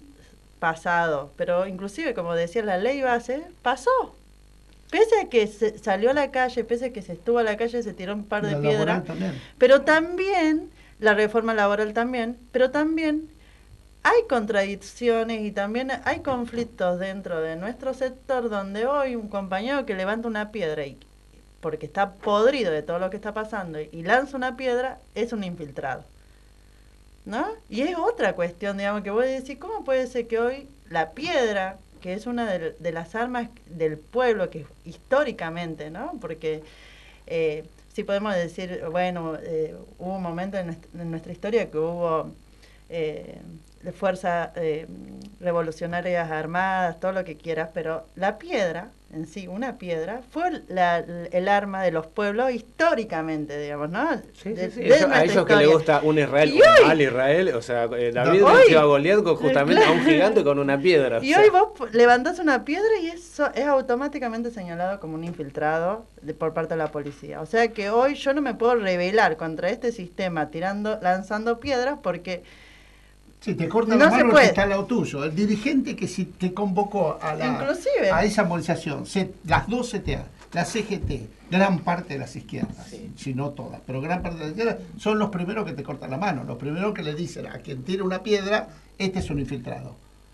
pasado. Pero inclusive, como decía la ley base, pasó. Pese a que se salió a la calle, pese a que se estuvo a la calle, se tiró un par de piedras, pero también, la reforma laboral también, pero también hay contradicciones y también hay conflictos dentro de nuestro sector donde hoy un compañero que levanta una piedra y porque está podrido de todo lo que está pasando y lanza una piedra es un infiltrado, ¿no? Y es otra cuestión, digamos, que voy a decir, ¿cómo puede ser que hoy la piedra, que es una de, de las armas del pueblo, que históricamente, ¿no? Porque eh, sí podemos decir, bueno, eh, hubo un momento en nuestra, en nuestra historia que hubo eh, de fuerzas eh, revolucionarias armadas, todo lo que quieras, pero la piedra, en sí, una piedra, fue la, el arma de los pueblos históricamente, digamos, ¿no? Sí, de, sí, sí. Eso, a ellos que le gusta un Israel, un hoy, mal Israel, o sea, eh, David venció a Goliat justamente claro, a un gigante con una piedra. Y o sea. hoy vos levantás una piedra y eso es automáticamente señalado como un infiltrado de, por parte de la policía. O sea que hoy yo no me puedo rebelar contra este sistema tirando, lanzando piedras porque... Sí, te corta no la mano el que está al lado tuyo. El dirigente que si te convocó a, la, Inclusive. a esa movilización, se, las dos C T A, la C G T, gran parte de las izquierdas, sí. si no todas, pero gran parte de las izquierdas, son los primeros que te cortan la mano, los primeros que le dicen a quien tira una piedra, este es un infiltrado.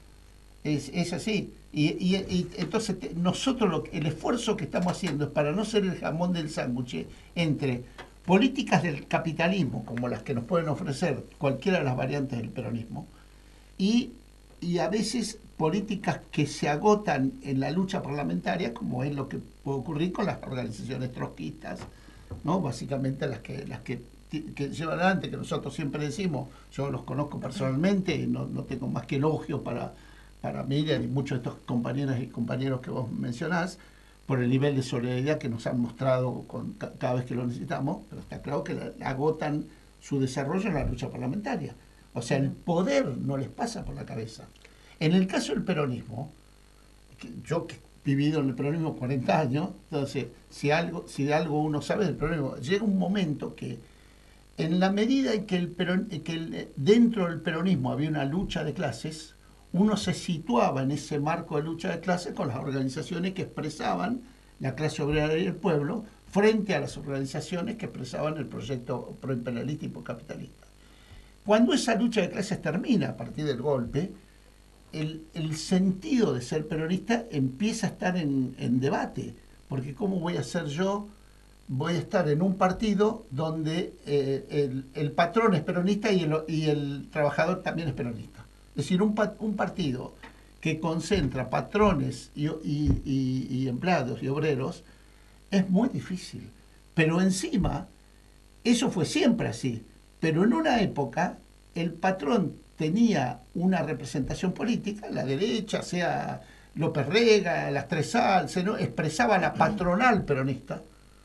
Es, es así. Y, y, y entonces te, nosotros lo, el esfuerzo que estamos haciendo es para no ser el jamón del sándwich entre políticas del capitalismo, como las que nos pueden ofrecer cualquiera de las variantes del peronismo, y, y a veces políticas que se agotan en la lucha parlamentaria, como es lo que puede ocurrir con las organizaciones trotskistas, ¿no? Básicamente las que las que, que llevan adelante, que nosotros siempre decimos, yo los conozco personalmente, no, no tengo más que elogios para, para Miriam y muchos de estos compañeras y compañeros que vos mencionás, por el nivel de solidaridad que nos han mostrado con, cada vez que lo necesitamos, pero está claro que la, agotan su desarrollo en la lucha parlamentaria. O sea, el poder no les pasa por la cabeza. En el caso del peronismo, que yo que he vivido en el peronismo cuarenta años, entonces, si algo, si de algo uno sabe del peronismo, llega un momento que, en la medida en que, el peron, que el, dentro del peronismo había una lucha de clases, uno se situaba en ese marco de lucha de clases con las organizaciones que expresaban la clase obrera y el pueblo frente a las organizaciones que expresaban el proyecto proimperialista y procapitalista. Cuando esa lucha de clases termina a partir del golpe, el, el sentido de ser peronista empieza a estar en, en debate, porque ¿cómo voy a ser yo? Voy a estar en un partido donde eh, el, el patrón es peronista y el, y el trabajador también es peronista. Es decir, un, un partido que concentra patrones y, y, y, y empleados y obreros es muy difícil. Pero encima, eso fue siempre así. Pero en una época, el patrón tenía una representación política, la derecha, sea López Rega, las Tres Salses, ¿no? Expresaba la patronal peronista,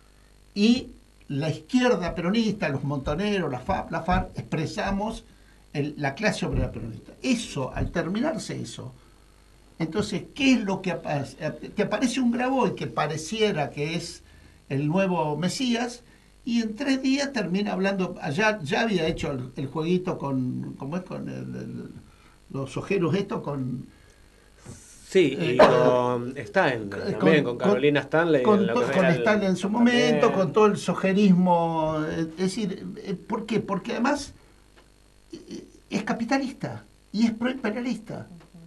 y la izquierda peronista, los montoneros, la F A P, la FARC, expresamos el, la clase obrera peronista. Eso, al terminarse eso, entonces, ¿qué es lo que aparece? Te aparece un Graboy que pareciera que es el nuevo Mesías, y en tres días termina hablando, allá ya había hecho el, el jueguito con, ¿cómo es? Con el, el, los ojeros estos con... Sí, y eh, con, está en, con, también con Carolina Stanley. Con, en lo con, que con era Stanley el, en su momento, también. con todo el sojerismo. Es decir, ¿por qué? Porque además es capitalista y es proimperialista.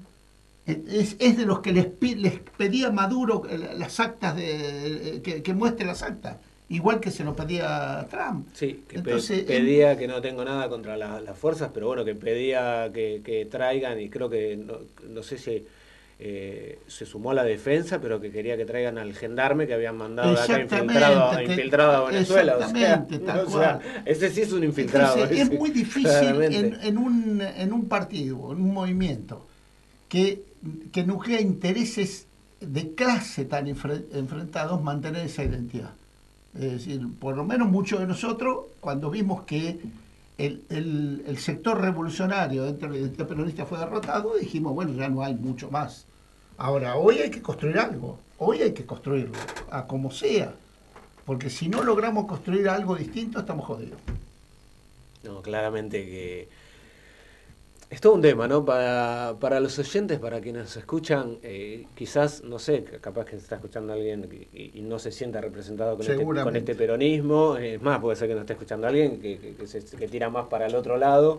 Es, es de los que les, les pedía Maduro las actas, de que, que muestre las actas, igual que se lo pedía Trump. Sí, que Entonces, pe pedía él, que no tengo nada contra la, las fuerzas, pero bueno, que pedía que, que traigan, y creo que, no, no sé si eh, se sumó a la defensa, pero que quería que traigan al gendarme que habían mandado de acá infiltrado, que, infiltrado a Venezuela. Exactamente, o sea, tal o sea, cual. ese sí es un infiltrado. Entonces, ese, es muy difícil en, en, un, en un partido, en un movimiento, que, que nuclea intereses de clase tan enfre enfrentados, mantener esa identidad. Es decir, por lo menos muchos de nosotros, cuando vimos que el, el, el sector revolucionario dentro del peronista fue derrotado, dijimos, bueno, ya no hay mucho más. Ahora, hoy hay que construir algo, hoy hay que construirlo, a como sea, porque si no logramos construir algo distinto, estamos jodidos. No, claramente que es todo un tema, ¿no? Para, para los oyentes, para quienes nos escuchan, eh, quizás, no sé, capaz que se está escuchando alguien y, y no se sienta representado con este, con este peronismo. Es más, puede ser que no esté escuchando a alguien que, que, que, se, que tira más para el otro lado.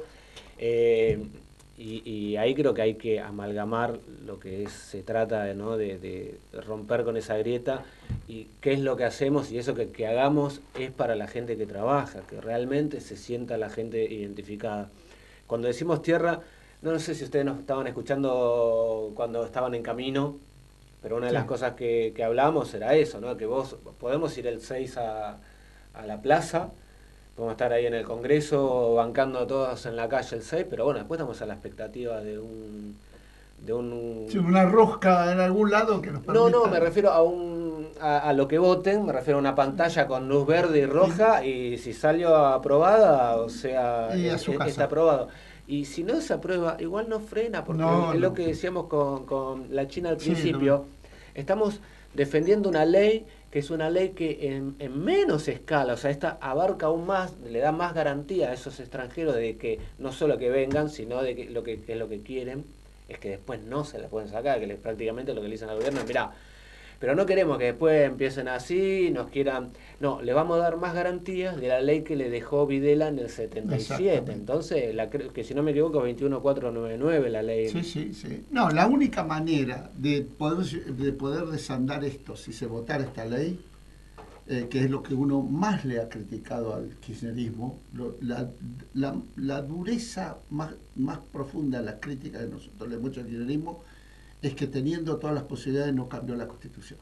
Eh, y, y ahí creo que hay que amalgamar lo que es, se trata, ¿no? de, de romper con esa grieta y qué es lo que hacemos, y eso que, que hagamos es para la gente que trabaja, que realmente se sienta la gente identificada. Cuando decimos tierra, no sé si ustedes nos estaban escuchando cuando estaban en camino, pero una de sí. las cosas que, que hablábamos era eso, ¿no? Que vos podemos ir el seis a, a la plaza, podemos estar ahí en el Congreso bancando a todos en la calle el seis, pero bueno, después estamos a la expectativa de un... de un sí, una rosca en algún lado que nos permita... No, no, me refiero a un a, a lo que voten, me refiero a una pantalla con luz verde y roja, sí. y si salió aprobada, o sea, y a es, su casa. está aprobado. Y si no se aprueba, igual no frena, porque no, es no. lo que decíamos con, con la China al principio. Sí, no. Estamos defendiendo una ley que es una ley que en, en menos escala, o sea, esta abarca aún más, le da más garantía a esos extranjeros de que no solo que vengan, sino de que lo que, que es lo que quieren, es que después no se la pueden sacar, que les, prácticamente lo que le dicen al gobierno es, mirá, pero no queremos que después empiecen así, nos quieran... No, le vamos a dar más garantías de la ley que le dejó Videla en el setenta y siete. Entonces, la, que si no me equivoco, veintiuno mil cuatrocientos noventa y nueve la ley. Sí, sí, sí. No, la única manera de poder, de poder desandar esto, si se votara esta ley, eh, que es lo que uno más le ha criticado al kirchnerismo, lo, la, la, la dureza más, más profunda, la crítica de nosotros le mucho al kirchnerismo, es que teniendo todas las posibilidades no cambió la Constitución.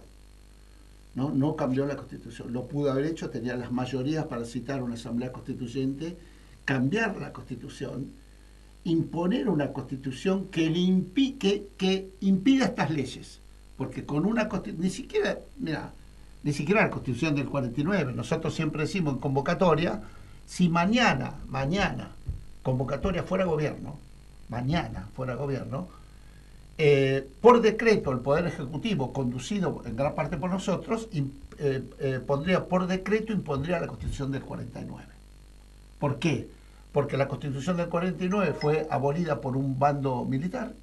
No, no cambió la Constitución. Lo pudo haber hecho, tenía las mayorías para citar una asamblea constituyente, cambiar la Constitución, imponer una Constitución que, le impi que, que impida estas leyes. Porque con una Constitución, ni siquiera, mira, ni siquiera la Constitución del cuarenta y nueve, nosotros siempre decimos en convocatoria, si mañana, mañana, convocatoria fuera gobierno, mañana fuera gobierno, Eh, por decreto el Poder Ejecutivo, conducido en gran parte por nosotros, eh, eh, pondría por decreto, impondría la Constitución del cuarenta y nueve. ¿Por qué? Porque la Constitución del cuarenta y nueve fue abolida por un bando militar.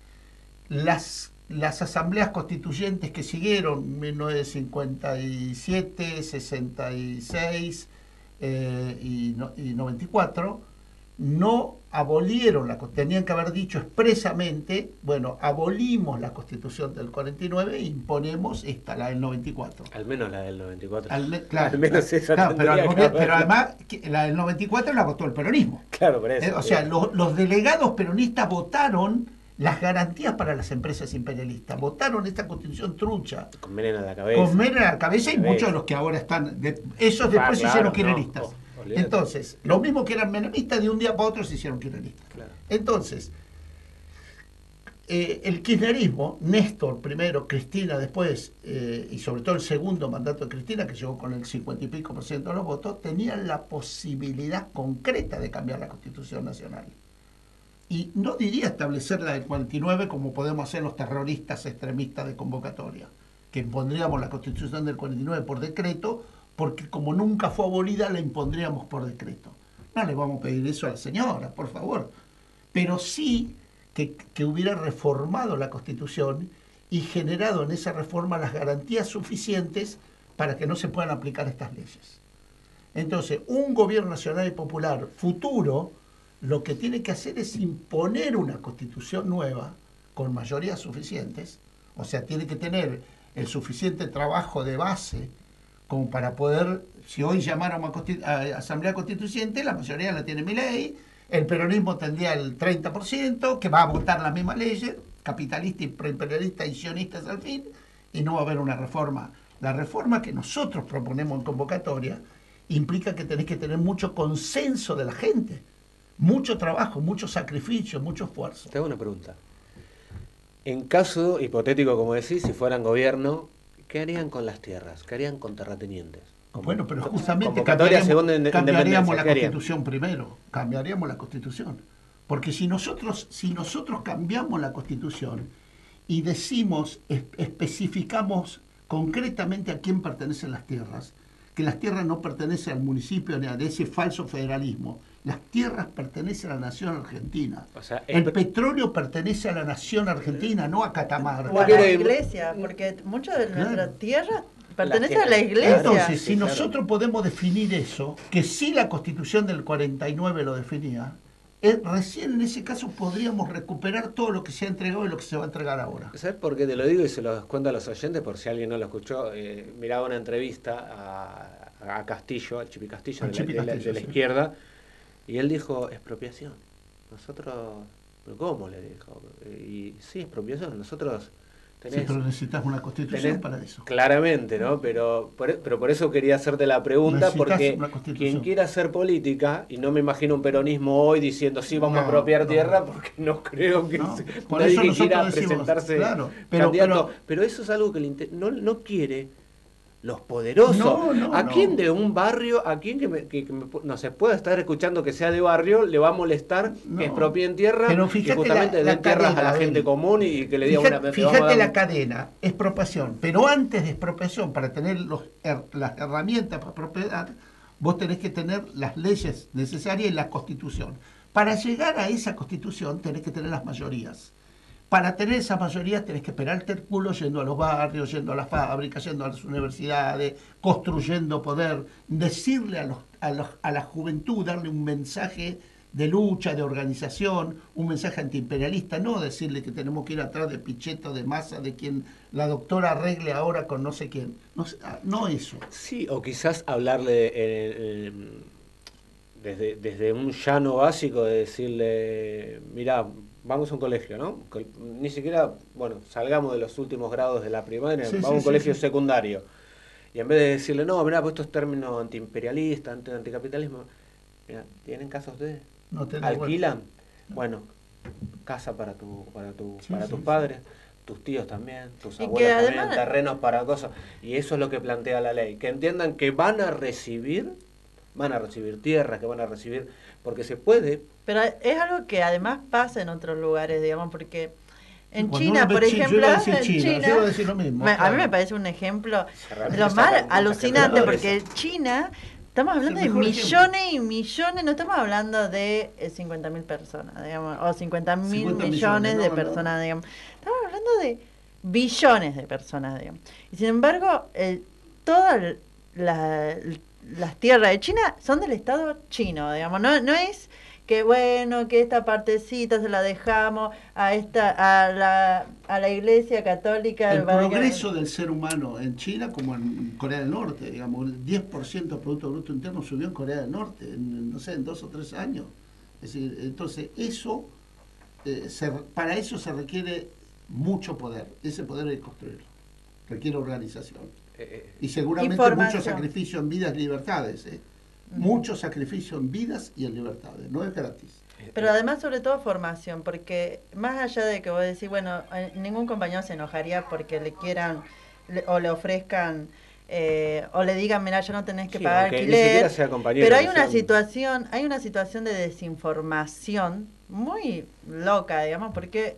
Las, las asambleas constituyentes que siguieron, mil novecientos cincuenta y siete, sesenta y seis eh, y, no, y noventa y cuatro, no abolieron, la, tenían que haber dicho expresamente, bueno, abolimos la Constitución del cuarenta y nueve e imponemos esta, la del noventa y cuatro. Al menos la del noventa y cuatro. Al, me, claro, Al menos esa claro, pero, al que pero además la del noventa y cuatro la votó el peronismo. Claro, por eso. Eh, o sea, los, los delegados peronistas votaron las garantías para las empresas imperialistas, votaron esta Constitución trucha. Con Menem a la cabeza. Con Menem a la cabeza y cabeza. Muchos de los que ahora están, de, esos después ah, se hicieron kirchneristas. No, oh. Entonces, lo mismo que eran menemistas, de un día para otro se hicieron kirchneristas. Claro. Entonces, eh, el kirchnerismo, Néstor primero, Cristina después, eh, y sobre todo el segundo mandato de Cristina, que llegó con el cincuenta y pico por ciento de los votos, tenían la posibilidad concreta de cambiar la Constitución Nacional. Y no diría establecer la del cuarenta y nueve como podemos hacer los terroristas extremistas de convocatoria, que impondríamos la Constitución del cuarenta y nueve por decreto, porque como nunca fue abolida, la impondríamos por decreto. No le vamos a pedir eso a la señora, por favor. Pero sí que, que hubiera reformado la Constitución y generado en esa reforma las garantías suficientes para que no se puedan aplicar estas leyes. Entonces, un gobierno nacional y popular futuro lo que tiene que hacer es imponer una Constitución nueva con mayorías suficientes, o sea, tiene que tener el suficiente trabajo de base como para poder, si hoy llamáramos a, a Asamblea Constituyente, la mayoría la tiene Milei, el peronismo tendría el treinta por ciento, que va a votar las mismas leyes, capitalistas y proimperialistas y sionistas al fin, y no va a haber una reforma. La reforma que nosotros proponemos en convocatoria implica que tenés que tener mucho consenso de la gente, mucho trabajo, mucho sacrificio, mucho esfuerzo. Te hago una pregunta. En caso hipotético, como decís, si fueran gobierno, ¿qué harían con las tierras? ¿Qué harían con terratenientes? Como, bueno, pero justamente cambiaríamos, cambiaríamos la Constitución primero, cambiaríamos la Constitución. Porque si nosotros, si nosotros cambiamos la Constitución y decimos, es, especificamos concretamente a quién pertenecen las tierras, que las tierras no pertenecen al municipio ni a ese falso federalismo, las tierras pertenecen a la nación argentina. O sea, el, el petróleo pertenece a la nación argentina, no a Catamarca. O a la iglesia, porque muchas de nuestras claro. tierras pertenecen la a la iglesia. Entonces, si sí, nosotros claro. podemos definir eso, que sí la Constitución del cuarenta y nueve lo definía, eh, recién en ese caso podríamos recuperar todo lo que se ha entregado y lo que se va a entregar ahora. ¿Sabes por qué te lo digo y se lo cuento a los oyentes? Por si alguien no lo escuchó, eh, miraba una entrevista a, a Castillo, al Chipi Castillo, de, Chipi la, Castillo de, la, de la sí. izquierda, y él dijo, expropiación. Nosotros, ¿pero cómo? Le dijo. Y sí, expropiación. Nosotros tenés... Sí, pero necesitas una constitución tenés, para eso. Claramente, ¿no? Pero por, pero por eso quería hacerte la pregunta, necesitas porque quien quiera hacer política, y no me imagino un peronismo hoy diciendo, sí, vamos no, a apropiar no, tierra, porque no creo que no, se, por nadie eso que quiera decimos, presentarse claro, pero, candidato. Pero, pero eso es algo que le no, no quiere... Los poderosos. No, no, ¿A no. quién de un barrio, a quién que, me, que, que me, no se pueda estar escuchando que sea de barrio, le va a molestar no. que expropien tierra Pero y justamente la, la den tierras cadena, a la gente común y que le diga fíjate, una... Fíjate dar... la cadena, expropiación. Pero antes de expropiación, para tener los, er, las herramientas para propiedad, vos tenés que tener las leyes necesarias y la Constitución. Para llegar a esa Constitución tenés que tener las mayorías. Para tener esa mayoría tenés que esperarte el culo yendo a los barrios, yendo a las fábricas, yendo a las universidades, construyendo poder, decirle a, los, a, los, a la juventud, darle un mensaje de lucha, de organización, un mensaje antiimperialista, no decirle que tenemos que ir atrás de Pichetto, de Massa, de quien la doctora arregle ahora con no sé quién. No, no eso. Sí, o quizás hablarle eh, eh, desde, desde un llano básico de decirle, mirá, vamos a un colegio, ¿no? Ni siquiera, bueno, salgamos de los últimos grados de la primaria, sí, vamos sí, a un colegio sí, secundario. Y en vez de decirle, no, mirá, pues estos términos antiimperialistas, anti, anticapitalismo, mirá, ¿tienen casa ustedes? No ¿Alquilan? Bueno, casa para tu, para tu, sí, para sí, tus sí. padres, tus tíos también, tus abuelos también, además... terrenos para cosas. Y eso es lo que plantea la ley, que entiendan que van a recibir, van a recibir tierras, que van a recibir, porque se puede... Pero es algo que además pasa en otros lugares, digamos, porque en Cuando China, por ejemplo, en China, China decir lo mismo, me, claro. a mí me parece un ejemplo lo más alucinante, porque China, estamos hablando sí, de millones ejemplo. y millones, no estamos hablando de eh, cincuenta mil personas, digamos, o cincuenta mil millones, millones de no, personas, no. digamos. Estamos hablando de billones de personas, digamos. Y sin embargo, eh, todas la, las tierras de China son del Estado chino, digamos, no, no es... que bueno, que esta partecita se la dejamos a esta a la, a la Iglesia Católica. El progreso del ser humano en China como en Corea del Norte, digamos, el diez por ciento del Producto Bruto Interno subió en Corea del Norte, en, no sé, en dos o tres años. Es decir, entonces eso, eh, se, para eso se requiere mucho poder, ese poder hay que construirlo, requiere organización. Eh, y seguramente mucho sacrificio en vidas y libertades, ¿eh? Mucho sacrificio en vidas y en libertades, no es gratis. Pero además, sobre todo, formación, porque más allá de que vos decís, bueno, ningún compañero se enojaría porque le quieran le, o le ofrezcan eh, o le digan, mira, ya no tenés que sí, pagar alquiler, pero hay una situación, hay una situación de desinformación muy loca, digamos, porque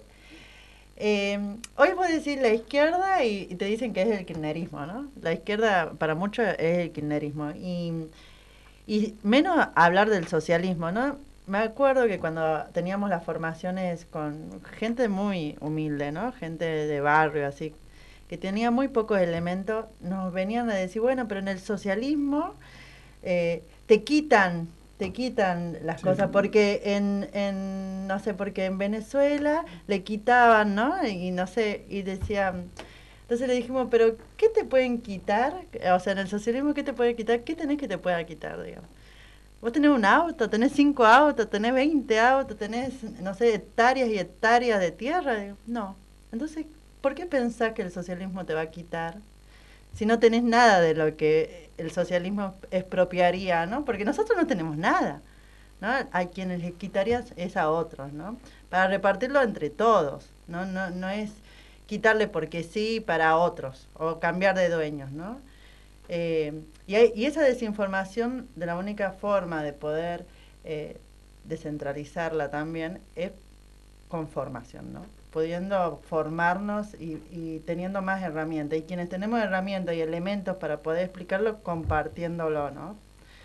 eh, hoy vos decís la izquierda y, y te dicen que es el kirchnerismo, ¿no? La izquierda para muchos es el kirchnerismo y Y menos hablar del socialismo, ¿no? me acuerdo que cuando teníamos las formaciones con gente muy humilde, ¿no? Gente de barrio, así, que tenía muy pocos elementos, nos venían a decir, bueno, pero en el socialismo eh, te quitan, te quitan las sí. cosas, porque en, en, no sé, porque en Venezuela le quitaban, ¿no? Y no sé, y decían, entonces le dijimos, pero ¿qué te pueden quitar? O sea, en el socialismo, ¿qué te puede quitar? ¿Qué tenés que te pueda quitar, digamos? Vos tenés un auto, tenés cinco autos, tenés veinte autos, tenés, no sé, hectáreas y hectáreas de tierra. Digo, no. Entonces, ¿por qué pensás que el socialismo te va a quitar si no tenés nada de lo que el socialismo expropiaría, ¿no? Porque nosotros no tenemos nada, ¿no? A quienes les quitarías es a otros, ¿no? Para repartirlo entre todos, ¿no? No, no es quitarle porque sí para otros o cambiar de dueños, ¿no? Eh, y, hay, y esa desinformación, de la única forma de poder eh, descentralizarla también es con formación, ¿no? Pudiendo formarnos y, y teniendo más herramientas. Y quienes tenemos herramientas y elementos para poder explicarlo, compartiéndolo, ¿no?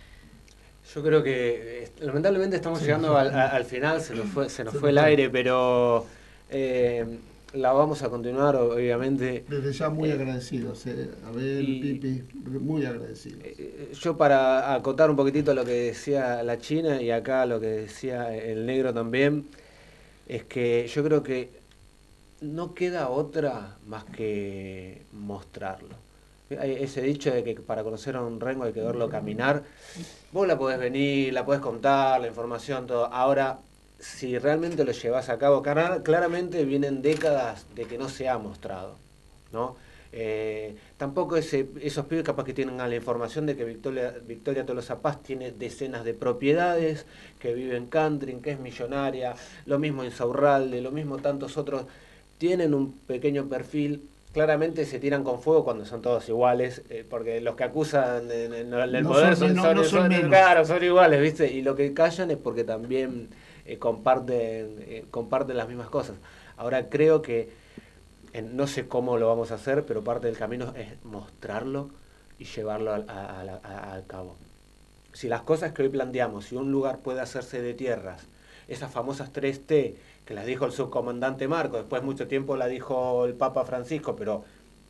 Yo creo que lamentablemente estamos llegando al, al final, se nos fue, se nos fue el aire, pero eh, la vamos a continuar, obviamente. Desde ya muy eh, agradecidos, eh. Abel, y, Pipi, muy agradecidos. Eh, yo para acotar un poquitito lo que decía la China y acá lo que decía el negro también, es que yo creo que no queda otra más que mostrarlo. Hay ese dicho de que para conocer a un rengo hay que verlo caminar. Vos la podés venir, la podés contar, la información, todo. Ahora, si realmente lo llevas a cabo, claramente vienen décadas de que no se ha mostrado, ¿no? Eh, tampoco ese, esos pibes capaz que tienen la información de que Victoria, Victoria Tolosa Paz tiene decenas de propiedades, que vive en Cantrin, que es millonaria, lo mismo Insaurralde, lo mismo tantos otros, tienen un pequeño perfil. Claramente se tiran con fuego cuando son todos iguales, eh, porque los que acusan en, en, en el no poder son, son, no, son, no son, son, claro, son iguales, ¿viste? Y lo que callan es porque también eh, comparten, eh, comparten las mismas cosas. Ahora creo que, eh, no sé cómo lo vamos a hacer, pero parte del camino es mostrarlo y llevarlo a, a, a, a, a cabo. Si las cosas que hoy planteamos, si un lugar puede hacerse de tierras, esas famosas tres T, que las dijo el subcomandante Marco, después mucho tiempo la dijo el Papa Francisco, pero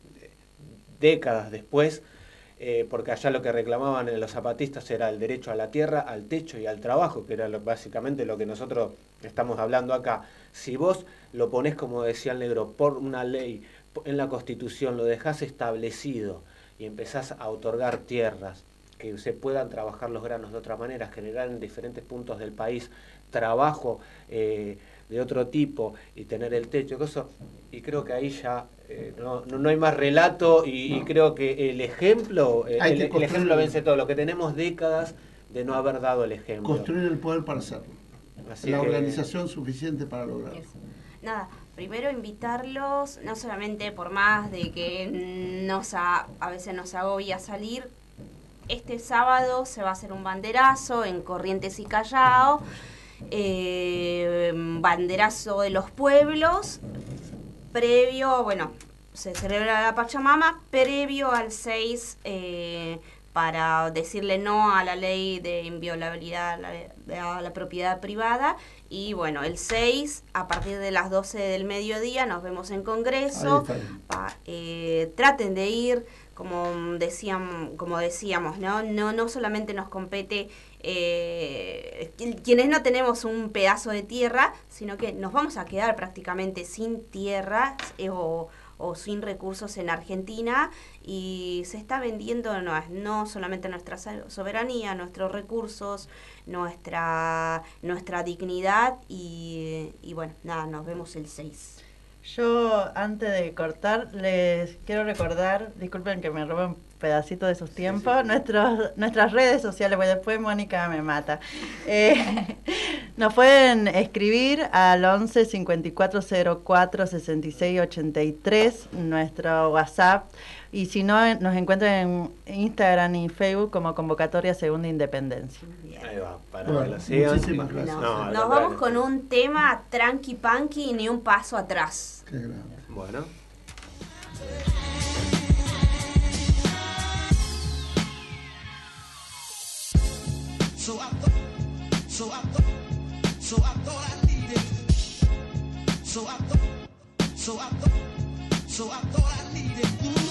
décadas después, eh, porque allá lo que reclamaban los zapatistas era el derecho a la tierra, al techo y al trabajo, que era lo, básicamente lo que nosotros estamos hablando acá. Si vos lo ponés, como decía el negro, por una ley, en la Constitución, lo dejás establecido y empezás a otorgar tierras, que se puedan trabajar los granos de otra manera, generar en diferentes puntos del país trabajo eh, de otro tipo y tener el techo, eso, y creo que ahí ya eh, no, no, no hay más relato y, no. y creo que el ejemplo, eh, el, el ejemplo vence todo, lo que tenemos décadas de no haber dado el ejemplo. Construir el poder para hacerlo. Así la que, organización suficiente para lograrlo. Nada, primero invitarlos, no solamente por más de que nos a, a veces nos agobia salir. Este sábado se va a hacer un banderazo en Corrientes y Callao, eh, banderazo de los pueblos, previo, bueno, se celebra la Pachamama, previo al seis, eh, para decirle no a la ley de inviolabilidad a la, a la propiedad privada, y bueno, el seis, a partir de las doce del mediodía, nos vemos en Congreso, pa, eh, traten de ir. Como decíamos, como decíamos, ¿no? No, no solamente nos compete eh, quienes no tenemos un pedazo de tierra, sino que nos vamos a quedar prácticamente sin tierra eh, o, o sin recursos en Argentina, y se está vendiendo no, no solamente nuestra soberanía, nuestros recursos, nuestra, nuestra dignidad, y, y bueno, nada, nos vemos el seis. Yo, antes de cortar, les quiero recordar, disculpen que me robe un pedacito de sus tiempos, sí, sí, sí. Nuestros, nuestras redes sociales, porque después Mónica me mata. Eh, nos pueden escribir al once cincuenta y cuatro cero cuatro sesenta y seis ochenta y tres, nuestro WhatsApp, y si no, nos encuentran en Instagram y Facebook como Convocatoria Segunda Independencia. Bien. Ahí va, para bueno, que lo sigan. Muchísimas gracias. Nos, no, nos vamos con un tema tranqui panqui y ni un paso atrás. Qué grande. Bueno. So I thought, so I thought so I thought I needed. So I thought, so I thought, so I thought I needed.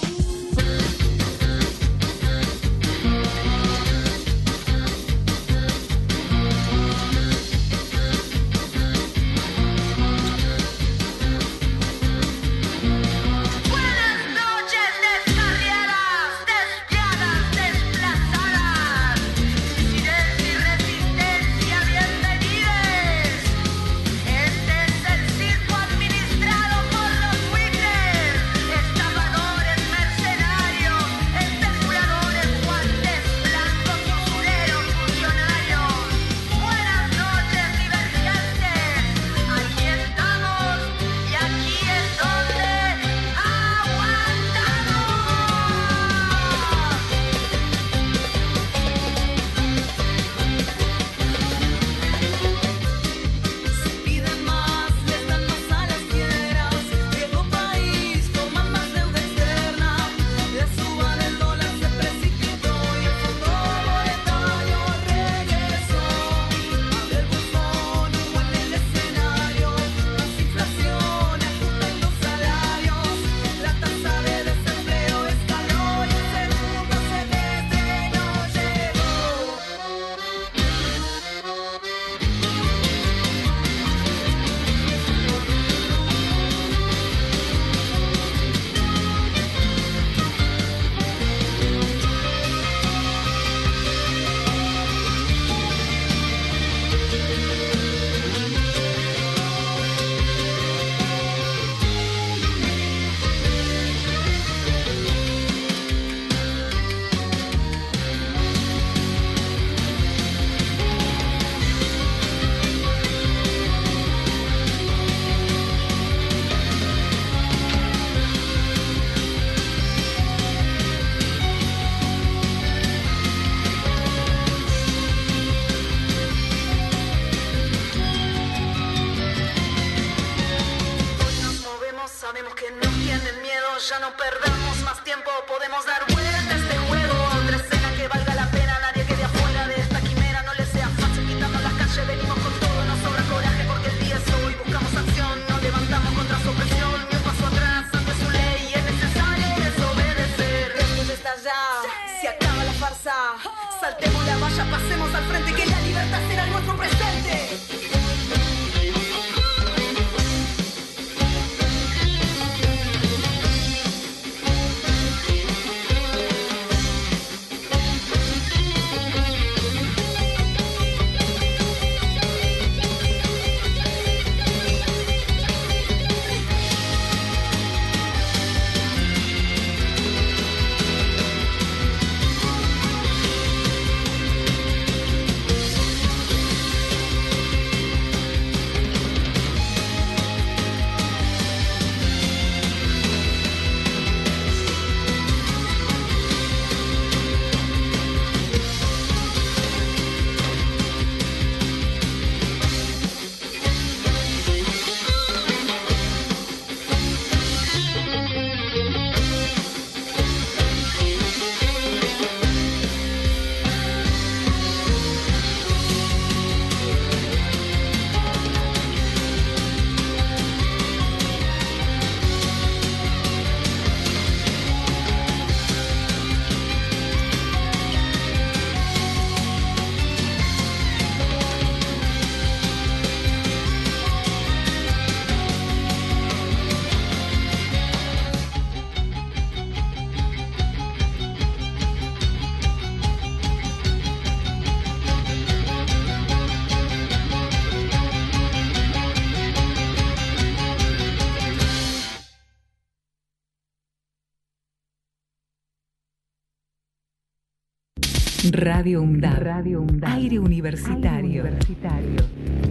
Radio UNDAB, Radio UNDAB. Aire universitario. Aire universitario.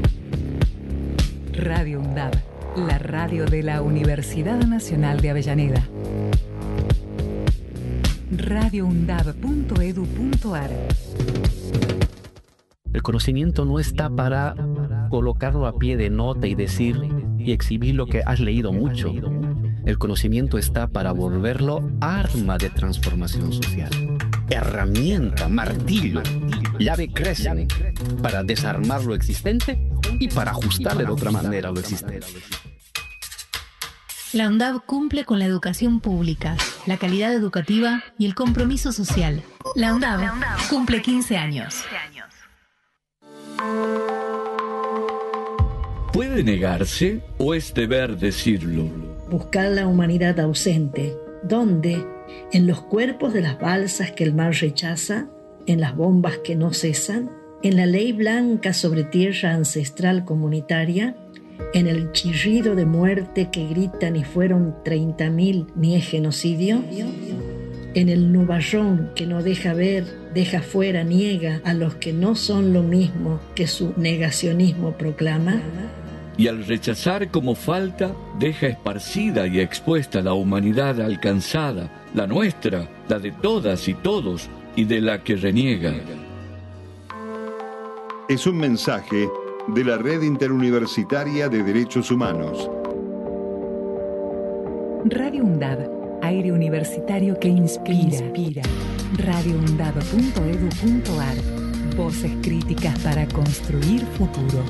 Radio UNDAB, la radio de la Universidad Nacional de Avellaneda. radio undab punto edu punto ar. El conocimiento no está para colocarlo a pie de nota y decir y exhibir lo que has leído mucho. El conocimiento está para volverlo arma de transformación social, herramienta, martillo, llave creciente para desarmar lo existente y para ajustarle de otra manera a lo existente. La UNDAB cumple con la educación pública, la calidad educativa y el compromiso social. La UNDAB cumple quince años. ¿Puede negarse o es deber decirlo? Buscar la humanidad ausente. ¿Dónde? En los cuerpos de las balsas que el mar rechaza, en las bombas que no cesan, en la ley blanca sobre tierra ancestral comunitaria, en el chirrido de muerte que gritan y fueron treinta mil, ni es genocidio, en el nubarrón que no deja ver, deja fuera, niega a los que no son lo mismo que su negacionismo proclama. Y al rechazar como falta, deja esparcida y expuesta la humanidad alcanzada, la nuestra, la de todas y todos, y de la que reniega. Es un mensaje de la Red Interuniversitaria de Derechos Humanos. Radio UNDAB, aire universitario que inspira. inspira. radio undab punto edu punto ar. Voces críticas para construir futuro.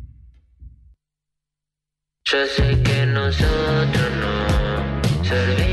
Yo sé que nosotros no servimos.